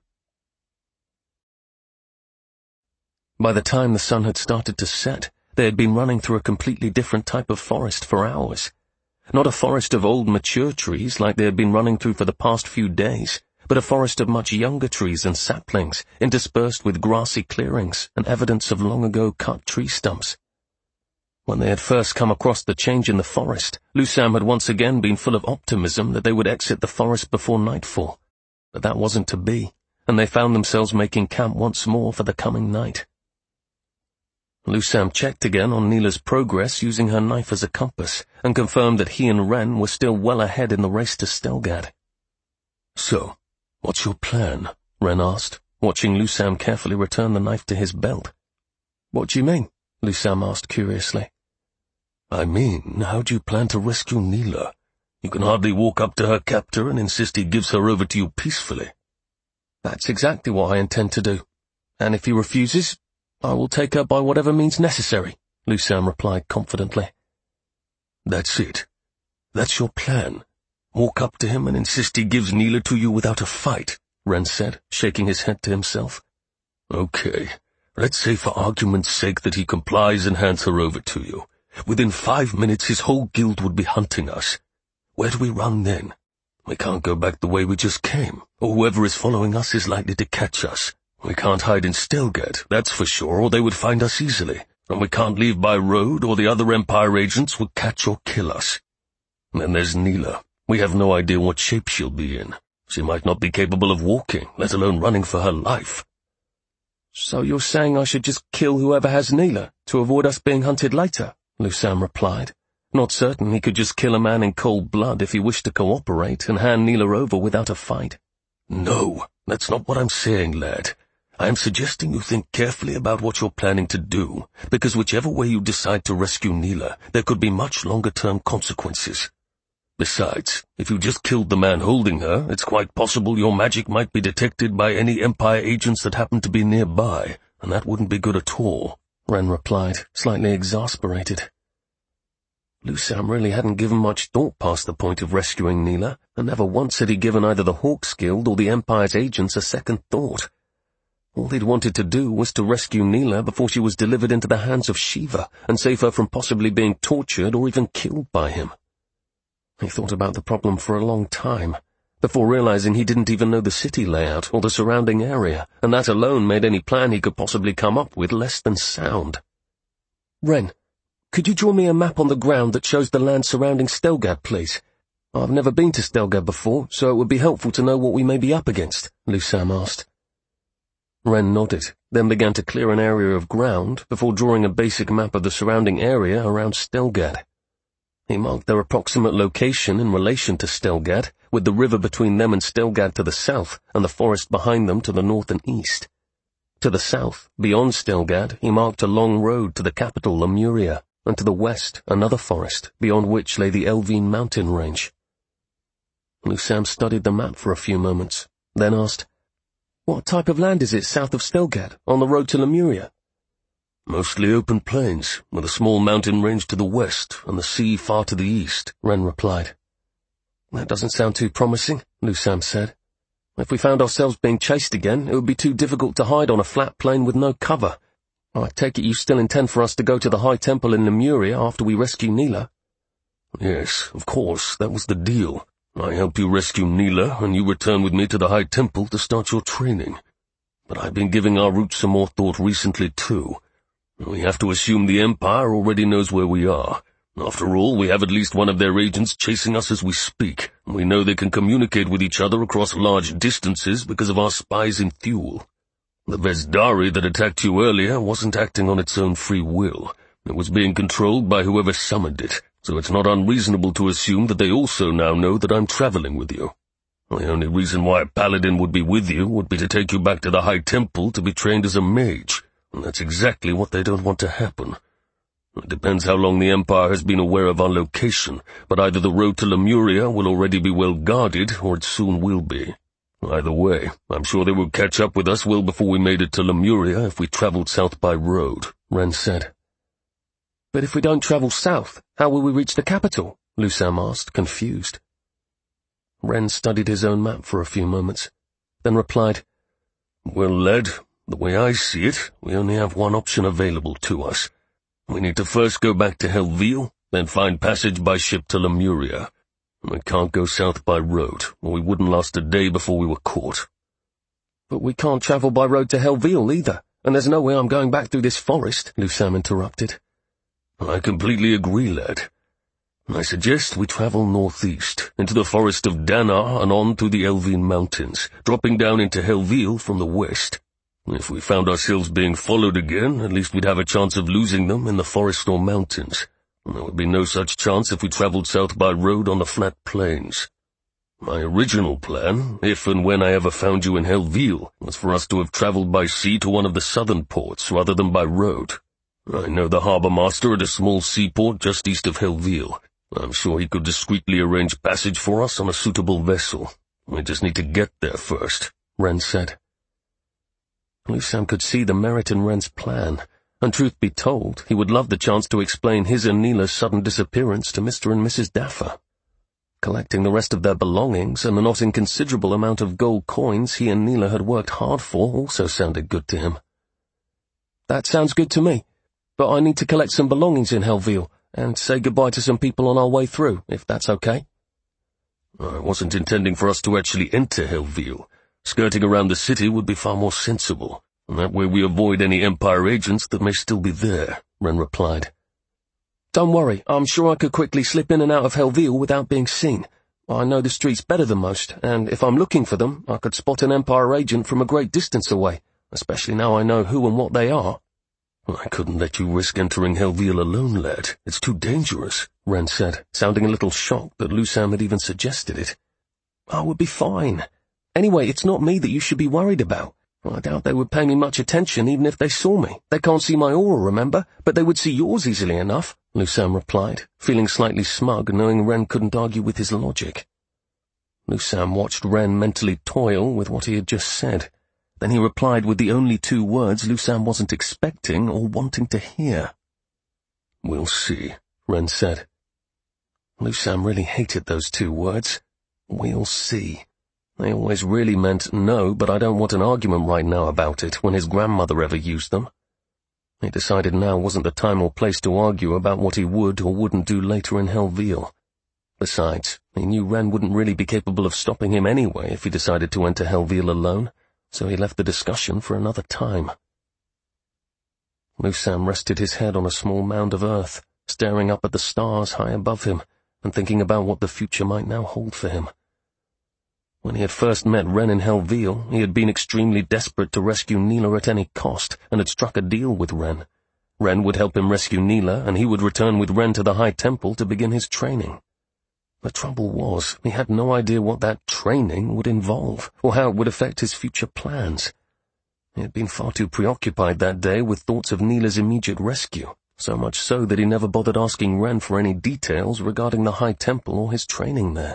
By the time the sun had started to set, they had been running through a completely different type of forest for hours. Not a forest of old mature trees like they had been running through for the past few days, but a forest of much younger trees and saplings, interspersed with grassy clearings and evidence of long-ago cut tree stumps. When they had first come across the change in the forest, Lusam had once again been full of optimism that they would exit the forest before nightfall. But that wasn't to be, and they found themselves making camp once more for the coming night. Lusam checked again on Neela's progress using her knife as a compass, and confirmed that he and Wren were still well ahead in the race to Stelgard. So, what's your plan? Wren asked, watching Lusam carefully return the knife to his belt. What do you mean? Lusam asked curiously. I mean, how do you plan to rescue Neela? You can hardly walk up to her captor and insist he gives her over to you peacefully. That's exactly what I intend to do. And if he refuses, I will take her by whatever means necessary, Lusam replied confidently. That's it. That's your plan. Walk up to him and insist he gives Neela to you without a fight, Wren said, shaking his head to himself. Okay, let's say for argument's sake that he complies and hands her over to you. Within five minutes his whole guild would be hunting us. Where do we run then? We can't go back the way we just came, or whoever is following us is likely to catch us. We can't hide in Stelgard, that's for sure, or they would find us easily. And we can't leave by road, or the other Empire agents would catch or kill us. And then there's Neela. We have no idea what shape she'll be in. She might not be capable of walking, let alone running for her life. So you're saying I should just kill whoever has Neela, to avoid us being hunted later? Lusam replied, not certain he could just kill a man in cold blood if he wished to cooperate and hand Neela over without a fight. No, that's not what I'm saying, lad. I am suggesting you think carefully about what you're planning to do, because whichever way you decide to rescue Neela, there could be much longer-term consequences. Besides, if you just killed the man holding her, it's quite possible your magic might be detected by any Empire agents that happen to be nearby, and that wouldn't be good at all, Wren replied, slightly exasperated. Lusam really hadn't given much thought past the point of rescuing Neela, and never once had he given either the Hawks Guild or the Empire's agents a second thought. All he'd wanted to do was to rescue Neela before she was delivered into the hands of Shiva and save her from possibly being tortured or even killed by him. He thought about the problem for a long time, before realizing he didn't even know the city layout or the surrounding area, and that alone made any plan he could possibly come up with less than sound. Ren, could you draw me a map on the ground that shows the land surrounding Stelgad, please? I've never been to Stelgad before, so it would be helpful to know what we may be up against, Lusam asked. Ren nodded, then began to clear an area of ground before drawing a basic map of the surrounding area around Stelgad. He marked their approximate location in relation to Stelgad, with the river between them and Stelgad to the south and the forest behind them to the north and east. To the south, beyond Stelgad, he marked a long road to the capital Lemuria, and to the west another forest, beyond which lay the Elvine mountain range. Lusam studied the map for a few moments, then asked, "What type of land is it south of Stelgad, on the road to Lemuria?" "Mostly open plains, with a small mountain range to the west and the sea far to the east," Ren replied. "That doesn't sound too promising," Lusam said. "If we found ourselves being chased again, it would be too difficult to hide on a flat plain with no cover. I take it you still intend for us to go to the High Temple in Lemuria after we rescue Neela?" "Yes, of course, that was the deal. I help you rescue Neela, and you return with me to the High Temple to start your training. But I've been giving our route some more thought recently, too. We have to assume the Empire already knows where we are. After all, we have at least one of their agents chasing us as we speak, and we know they can communicate with each other across large distances because of our spies in Thule. The Vesdari that attacked you earlier wasn't acting on its own free will. It was being controlled by whoever summoned it, so it's not unreasonable to assume that they also now know that I'm traveling with you. The only reason why a paladin would be with you would be to take you back to the High Temple to be trained as a mage, and that's exactly what they don't want to happen. It depends how long the Empire has been aware of our location, but either the road to Lemuria will already be well guarded, or it soon will be. Either way, I'm sure they would catch up with us well before we made it to Lemuria if we traveled south by road," Ren said. "But if we don't travel south, how will we reach the capital?" Lusam asked, confused. Ren studied his own map for a few moments, then replied, "Well, lad, the way I see it, we only have one option available to us. We need to first go back to Helvile, then find passage by ship to Lemuria. We can't go south by road, or we wouldn't last a day before we were caught." "But we can't travel by road to Helvile either, and there's no way I'm going back through this forest," Lusam interrupted. "I completely agree, lad. I suggest we travel northeast, into the forest of Danar and on through the Elvine mountains, dropping down into Helvile from the west. If we found ourselves being followed again, at least we'd have a chance of losing them in the forest or mountains. There would be no such chance if we traveled south by road on the flat plains. My original plan, if and when I ever found you in Helvile, was for us to have traveled by sea to one of the southern ports rather than by road. I know the harbour master at a small seaport just east of Helvile. I'm sure he could discreetly arrange passage for us on a suitable vessel. We just need to get there first," Ren said. Lusam could see the merit in Ren's plan, and truth be told, he would love the chance to explain his and Neela's sudden disappearance to Mister and Missus Daffer. Collecting the rest of their belongings and the not inconsiderable amount of gold coins he and Neela had worked hard for also sounded good to him. "That sounds good to me, but I need to collect some belongings in Helvile and say goodbye to some people on our way through, if that's okay." "I wasn't intending for us to actually enter Helvile. Skirting around the city would be far more sensible, and that way we avoid any Empire agents that may still be there," Ren replied. "Don't worry, I'm sure I could quickly slip in and out of Helvile without being seen. I know the streets better than most, and if I'm looking for them, I could spot an Empire agent from a great distance away, especially now I know who and what they are." "I couldn't let you risk entering Helvile alone, lad. It's too dangerous," Ren said, sounding a little shocked that Lusam had even suggested it. "I would be fine. Anyway, it's not me that you should be worried about. I doubt they would pay me much attention even if they saw me. They can't see my aura, remember, but they would see yours easily enough," Lusam replied, feeling slightly smug, knowing Ren couldn't argue with his logic. Lusam watched Ren mentally toil with what he had just said. Then he replied with the only two words Lusam wasn't expecting or wanting to hear. "We'll see," Ren said. Lusam really hated those two words. We'll see. They always really meant no, but I don't want an argument right now about it, when his grandmother ever used them. He decided now wasn't the time or place to argue about what he would or wouldn't do later in Helvile. Besides, he knew Ren wouldn't really be capable of stopping him anyway if he decided to enter Helvile alone, so he left the discussion for another time. Lusam rested his head on a small mound of earth, staring up at the stars high above him, and thinking about what the future might now hold for him. When he had first met Wren in Helveel, he had been extremely desperate to rescue Neela at any cost, and had struck a deal with Wren. Wren would help him rescue Neela, and he would return with Wren to the High Temple to begin his training. The trouble was, he had no idea what that training would involve, or how it would affect his future plans. He had been far too preoccupied that day with thoughts of Neela's immediate rescue, so much so that he never bothered asking Wren for any details regarding the High Temple or his training there.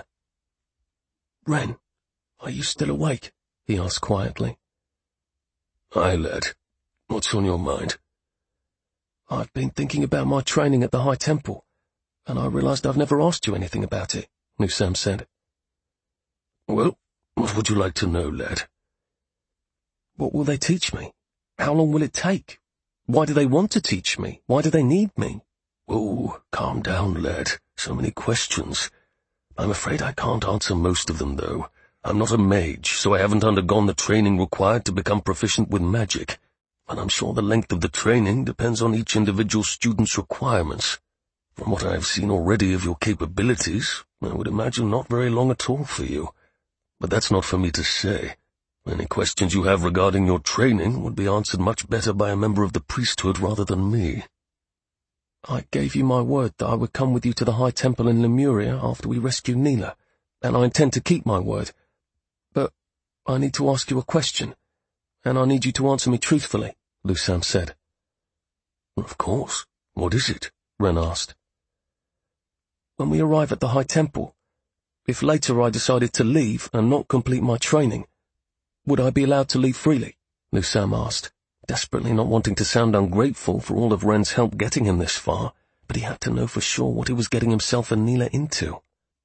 "Wren, are you still awake?" he asked quietly. "Aye, lad. What's on your mind?" "I've been thinking about my training at the High Temple, and I realized I've never asked you anything about it," Lusam said. "Well, what would you like to know, lad?" "What will they teach me? How long will it take? Why do they want to teach me? Why do they need me?" "Oh, calm down, lad. So many questions. I'm afraid I can't answer most of them, though. I'm not a mage, so I haven't undergone the training required to become proficient with magic, and I'm sure the length of the training depends on each individual student's requirements. From what I have seen already of your capabilities, I would imagine not very long at all for you. But that's not for me to say. Any questions you have regarding your training would be answered much better by a member of the priesthood rather than me." "I gave you my word that I would come with you to the High Temple in Lemuria after we rescue Neela, and I intend to keep my word. But I need to ask you a question, and I need you to answer me truthfully," Lusam said. "Of course. What is it?" Wren asked. "When we arrive at the High Temple, if later I decided to leave and not complete my training, would I be allowed to leave freely?" Lusam asked, desperately not wanting to sound ungrateful for all of Wren's help getting him this far, but he had to know for sure what he was getting himself and Neela into.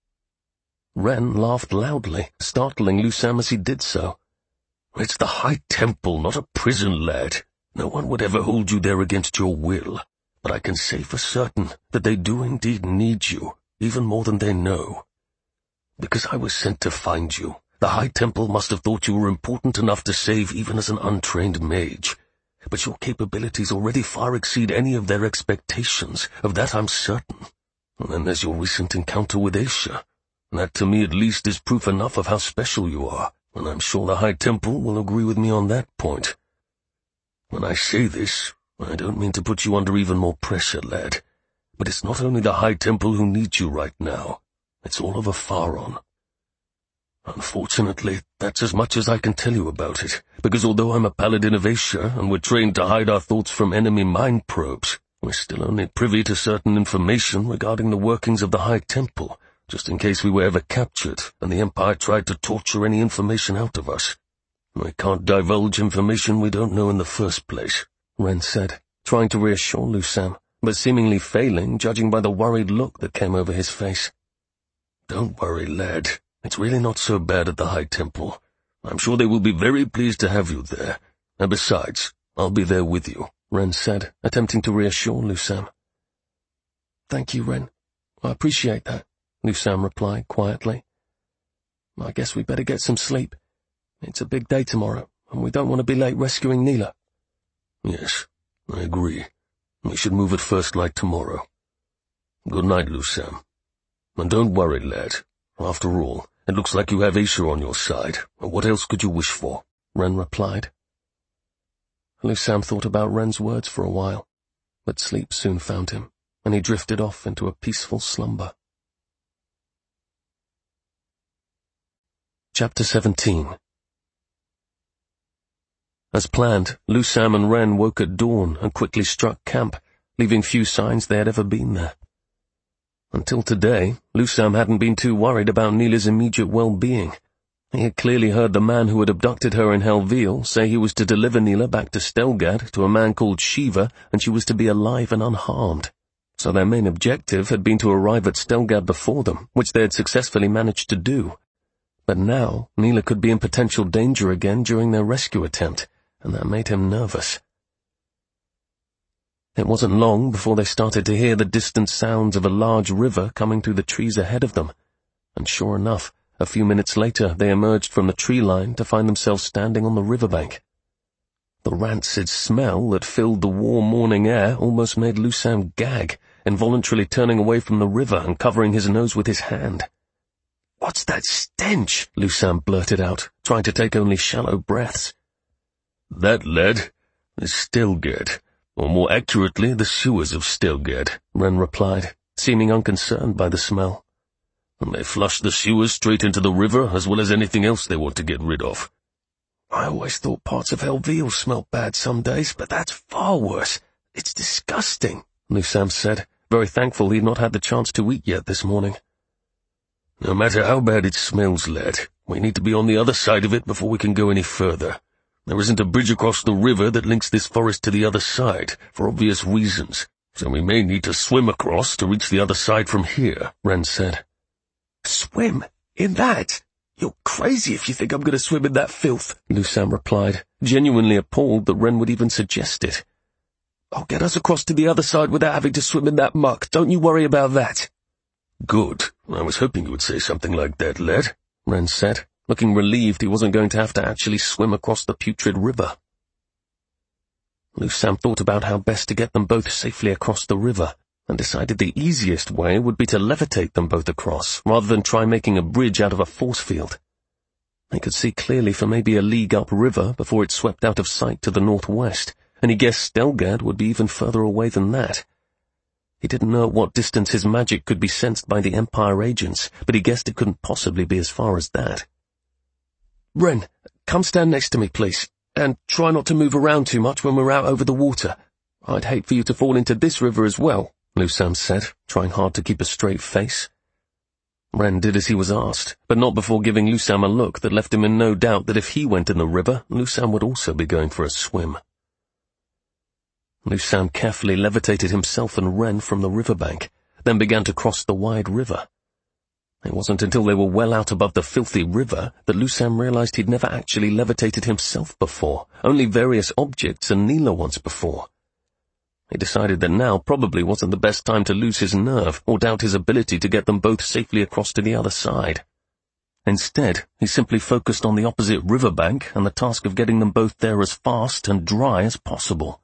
Wren laughed loudly, startling Lusam as he did so. "It's the High Temple, not a prison, lad. No one would ever hold you there against your will. But I can say for certain that they do indeed need you, even more than they know. Because I was sent to find you, the High Temple must have thought you were important enough to save even as an untrained mage. But your capabilities already far exceed any of their expectations, of that I'm certain. And then there's your recent encounter with Aisha. That to me at least is proof enough of how special you are, and I'm sure the High Temple will agree with me on that point. When I say this, I don't mean to put you under even more pressure, lad, but it's not only the High Temple who needs you right now. It's all over Faron. Unfortunately, that's as much as I can tell you about it, because although I'm a paladin of Aisha and we're trained to hide our thoughts from enemy mind probes, we're still only privy to certain information regarding the workings of the High Temple, just in case we were ever captured and the Empire tried to torture any information out of us. We can't divulge information we don't know in the first place," Wren said, trying to reassure Lusam, but seemingly failing, judging by the worried look that came over his face. "Don't worry, lad. It's really not so bad at the High Temple. I'm sure they will be very pleased to have you there. And besides, I'll be there with you," Wren said, attempting to reassure Lusam. "Thank you, Wren. I appreciate that," Lusam replied quietly. "I guess we better get some sleep. It's a big day tomorrow, and we don't want to be late rescuing Neela." "Yes, I agree. We should move at first light tomorrow. Good night, Lusam. And don't worry, lad. After all, it looks like you have Aisha on your side. What else could you wish for?" Wren replied. Lusam thought about Wren's words for a while, but sleep soon found him, and he drifted off into a peaceful slumber. Chapter seventeen. As planned, Lusam and Wren woke at dawn and quickly struck camp, leaving few signs they had ever been there. Until today, Lusam hadn't been too worried about Neela's immediate well-being. He had clearly heard the man who had abducted her in Helveel say he was to deliver Neela back to Stelgad to a man called Shiva, and she was to be alive and unharmed. So their main objective had been to arrive at Stelgad before them, which they had successfully managed to do. But now, Neela could be in potential danger again during their rescue attempt, and that made him nervous. It wasn't long before they started to hear the distant sounds of a large river coming through the trees ahead of them, and sure enough, a few minutes later they emerged from the tree line to find themselves standing on the riverbank. The rancid smell that filled the warm morning air almost made Lusam gag, involuntarily turning away from the river and covering his nose with his hand. "What's that stench?" Lusam blurted out, trying to take only shallow breaths. "That, lad, is Stelgate, or more accurately, the sewers of Stelgate," Wren replied, seeming unconcerned by the smell. "And they flush the sewers straight into the river as well as anything else they want to get rid of." "I always thought parts of Helveil smelt bad some days, but that's far worse. It's disgusting," Lusam said, very thankful he'd not had the chance to eat yet this morning. "No matter how bad it smells, lad, we need to be on the other side of it before we can go any further. There isn't a bridge across the river that links this forest to the other side, for obvious reasons, so we may need to swim across to reach the other side from here," Wren said. "Swim? In that? You're crazy if you think I'm going to swim in that filth," Lusam replied, genuinely appalled that Wren would even suggest it. "I'll get us across to the other side without having to swim in that muck. Don't you worry about that." "Good. I was hoping you would say something like that, lad," Wren said, looking relieved he wasn't going to have to actually swim across the putrid river. Lusam thought about how best to get them both safely across the river, and decided the easiest way would be to levitate them both across, rather than try making a bridge out of a force field. They could see clearly for maybe a league upriver before it swept out of sight to the northwest, and he guessed Stelgate would be even further away than that. He didn't know at what distance his magic could be sensed by the Empire agents, but he guessed it couldn't possibly be as far as that. "Wren, come stand next to me, please, and try not to move around too much when we're out over the water. I'd hate for you to fall into this river as well," Lusam said, trying hard to keep a straight face. Wren did as he was asked, but not before giving Lusam a look that left him in no doubt that if he went in the river, Lusam would also be going for a swim. Lusam carefully levitated himself and Wren from the riverbank, then began to cross the wide river. It wasn't until they were well out above the filthy river that Lusam realized he'd never actually levitated himself before, only various objects and Neela once before. He decided that now probably wasn't the best time to lose his nerve or doubt his ability to get them both safely across to the other side. Instead, he simply focused on the opposite riverbank and the task of getting them both there as fast and dry as possible.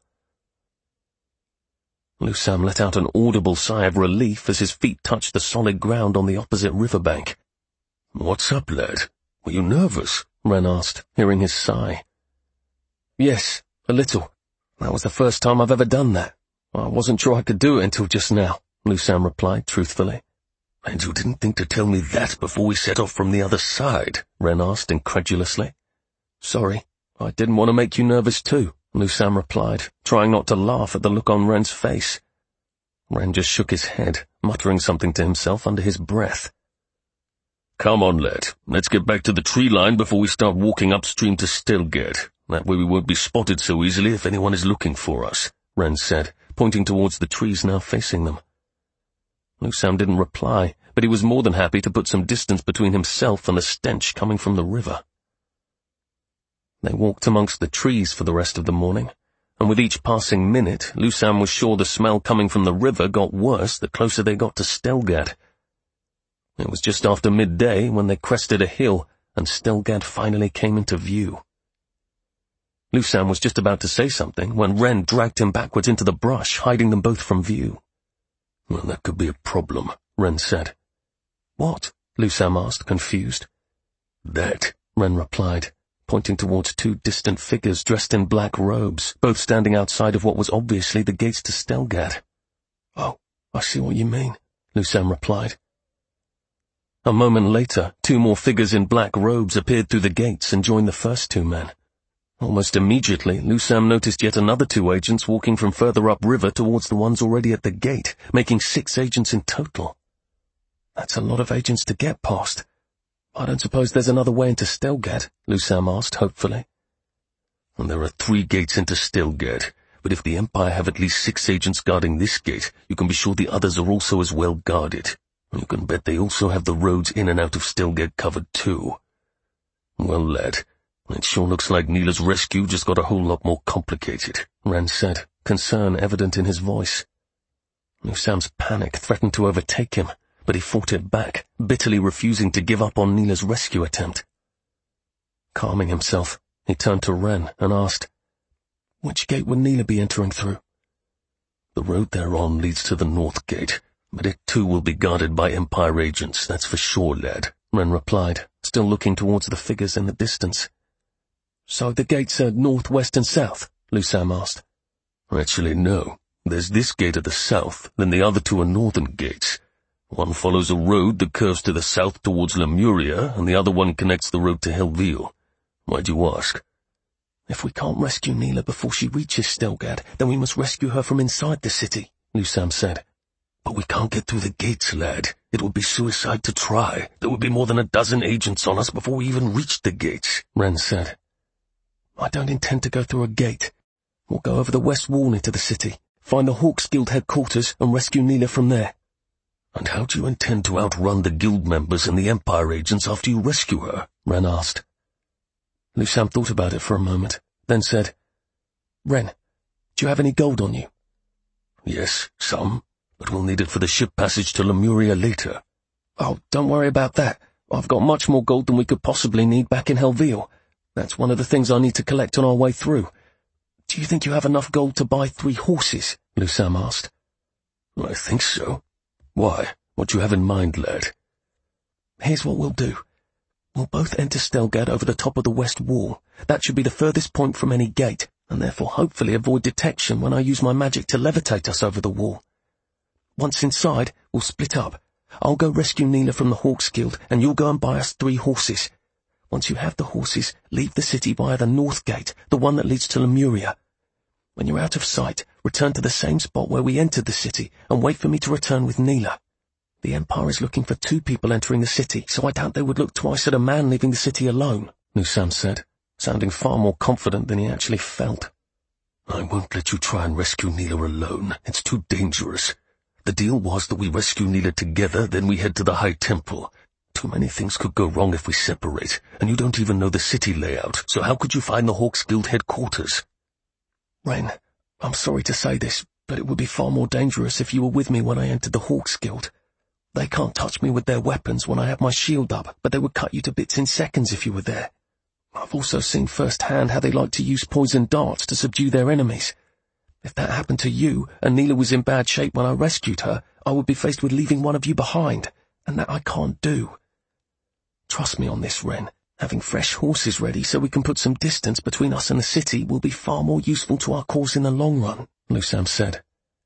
Lusam let out an audible sigh of relief as his feet touched the solid ground on the opposite riverbank. "What's up, lad? Were you nervous?" Wren asked, hearing his sigh. "Yes, a little. That was the first time I've ever done that. I wasn't sure I could do it until just now," Lusam replied truthfully. "And you didn't think to tell me that before we set off from the other side?" Wren asked incredulously. "Sorry, I didn't want to make you nervous too," Lusam replied, trying not to laugh at the look on Wren's face. Wren just shook his head, muttering something to himself under his breath. "Come on, lad. Let's get back to the tree line before we start walking upstream to Stelgate. That way we won't be spotted so easily if anyone is looking for us," Wren said, pointing towards the trees now facing them. Lusam didn't reply, but he was more than happy to put some distance between himself and the stench coming from the river. They walked amongst the trees for the rest of the morning, and with each passing minute, Lusam was sure the smell coming from the river got worse the closer they got to Stelgate. It was just after midday when they crested a hill, and Stelgate finally came into view. Lusam was just about to say something when Wren dragged him backwards into the brush, hiding them both from view. "Well, that could be a problem," Wren said. "What?" Lusam asked, confused. "That," Wren replied, pointing towards two distant figures dressed in black robes, both standing outside of what was obviously the gates to Stelgate. "Oh, I see what you mean," Lusam replied. A moment later, two more figures in black robes appeared through the gates and joined the first two men. Almost immediately, Lusam noticed yet another two agents walking from further upriver towards the ones already at the gate, making six agents in total. That's a lot of agents to get past. I don't suppose there's another way into Stelgate, Lusam asked hopefully. "And there are three gates into Stelgate, but if the Empire have at least six agents guarding this gate, you can be sure the others are also as well guarded. And you can bet they also have the roads in and out of Stelgate covered too. Well, lad, it sure looks like Neela's rescue just got a whole lot more complicated," Wren said, concern evident in his voice. Lusam's panic threatened to overtake him, but he fought it back, bitterly refusing to give up on Neela's rescue attempt. Calming himself, he turned to Wren and asked, Which gate would Neela be entering through? The road they're on leads to the north gate, but it too will be guarded by Empire agents, that's for sure, lad, Wren replied, still looking towards the figures in the distance. So the gates are north, west and south? Lusam asked. Actually, no. There's this gate at the south, then the other two are northern gates. One follows a road that curves to the south towards Lemuria, and the other one connects the road to Helville. Why'd you ask? If we can't rescue Neela before she reaches Stelgad, then we must rescue her from inside the city, Lusam said. But we can't get through the gates, lad. It would be suicide to try. There would be more than a dozen agents on us before we even reached the gates, Wren said. I don't intend to go through a gate. We'll go over the west wall into the city, find the Hawks Guild headquarters and rescue Neela from there. And how do you intend to outrun the guild members and the Empire agents after you rescue her? Wren asked. Lusam thought about it for a moment, then said, Wren, do you have any gold on you? Yes, some, but we'll need it for the ship passage to Lemuria later. Oh, don't worry about that. I've got much more gold than we could possibly need back in Helville. That's one of the things I need to collect on our way through. Do you think you have enough gold to buy three horses? Lusam asked. I think so. Why? What do you have in mind, lad? Here's what we'll do. We'll both enter Stelgad over the top of the west wall. That should be the furthest point from any gate, and therefore hopefully avoid detection when I use my magic to levitate us over the wall. Once inside, we'll split up. I'll go rescue Neela from the Hawks Guild, and you'll go and buy us three horses. Once you have the horses, leave the city via the north gate, the one that leads to Lemuria. When you're out of sight, return to the same spot where we entered the city, and wait for me to return with Neela. The Empire is looking for two people entering the city, so I doubt they would look twice at a man leaving the city alone, Lusam said, sounding far more confident than he actually felt. I won't let you try and rescue Neela alone. It's too dangerous. The deal was that we rescue Neela together, then we head to the High Temple. Too many things could go wrong if we separate, and you don't even know the city layout, so how could you find the Hawks Guild headquarters? Wren, I'm sorry to say this, but it would be far more dangerous if you were with me when I entered the Hawks Guild. They can't touch me with their weapons when I have my shield up, but they would cut you to bits in seconds if you were there. I've also seen firsthand how they like to use poison darts to subdue their enemies. If that happened to you, and Neela was in bad shape when I rescued her, I would be faced with leaving one of you behind, and that I can't do. Trust me on this, Wren. Having fresh horses ready so we can put some distance between us and the city will be far more useful to our cause in the long run, Lusam said.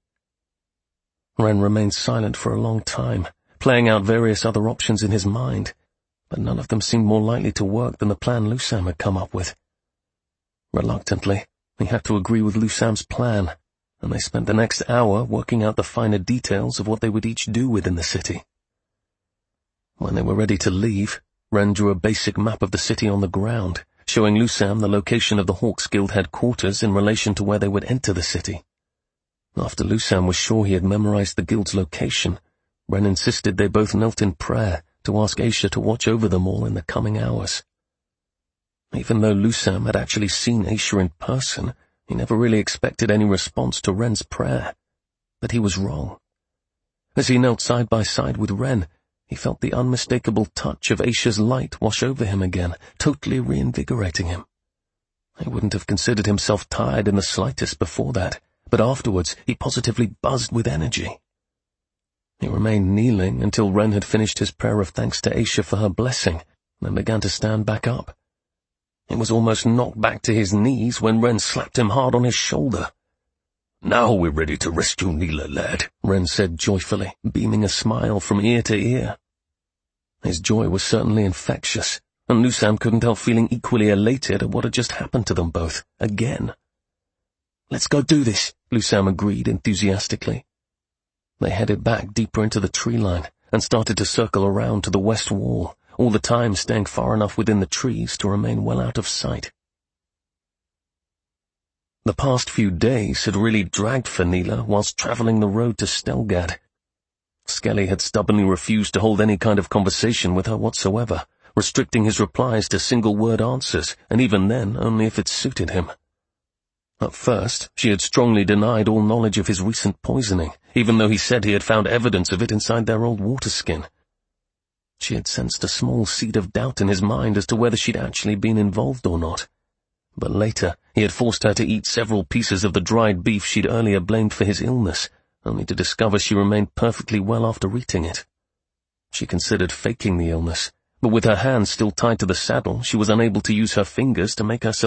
Wren remained silent for a long time, playing out various other options in his mind, but none of them seemed more likely to work than the plan Lusam had come up with. Reluctantly, he had to agree with Lusam's plan, and they spent the next hour working out the finer details of what they would each do within the city. When they were ready to leave, Wren drew a basic map of the city on the ground, showing Lusam the location of the Hawks Guild headquarters in relation to where they would enter the city. After Lusam was sure he had memorized the guild's location, Wren insisted they both knelt in prayer to ask Aisha to watch over them all in the coming hours. Even though Lusam had actually seen Aisha in person, he never really expected any response to Wren's prayer. But he was wrong. As he knelt side by side with Wren, he felt the unmistakable touch of Aisha's light wash over him again, totally reinvigorating him. He wouldn't have considered himself tired in the slightest before that, but afterwards he positively buzzed with energy. He remained kneeling until Wren had finished his prayer of thanks to Aisha for her blessing, then began to stand back up. He was almost knocked back to his knees when Wren slapped him hard on his shoulder. Now we're ready to rescue Neela, lad, Wren said joyfully, beaming a smile from ear to ear. His joy was certainly infectious, and Lusam couldn't help feeling equally elated at what had just happened to them both, again. Let's go do this, Lusam agreed enthusiastically. They headed back deeper into the tree line and started to circle around to the west wall, all the time staying far enough within the trees to remain well out of sight. The past few days had really dragged for Neela whilst travelling the road to Stelgad. Skelly had stubbornly refused to hold any kind of conversation with her whatsoever, restricting his replies to single-word answers, and even then only if it suited him. At first, she had strongly denied all knowledge of his recent poisoning, even though he said he had found evidence of it inside their old water skin. She had sensed a small seed of doubt in his mind as to whether she'd actually been involved or not. But later, he had forced her to eat several pieces of the dried beef she'd earlier blamed for his illness, only to discover she remained perfectly well after eating it. She considered faking the illness, but with her hands still tied to the saddle, she was unable to use her fingers to make herself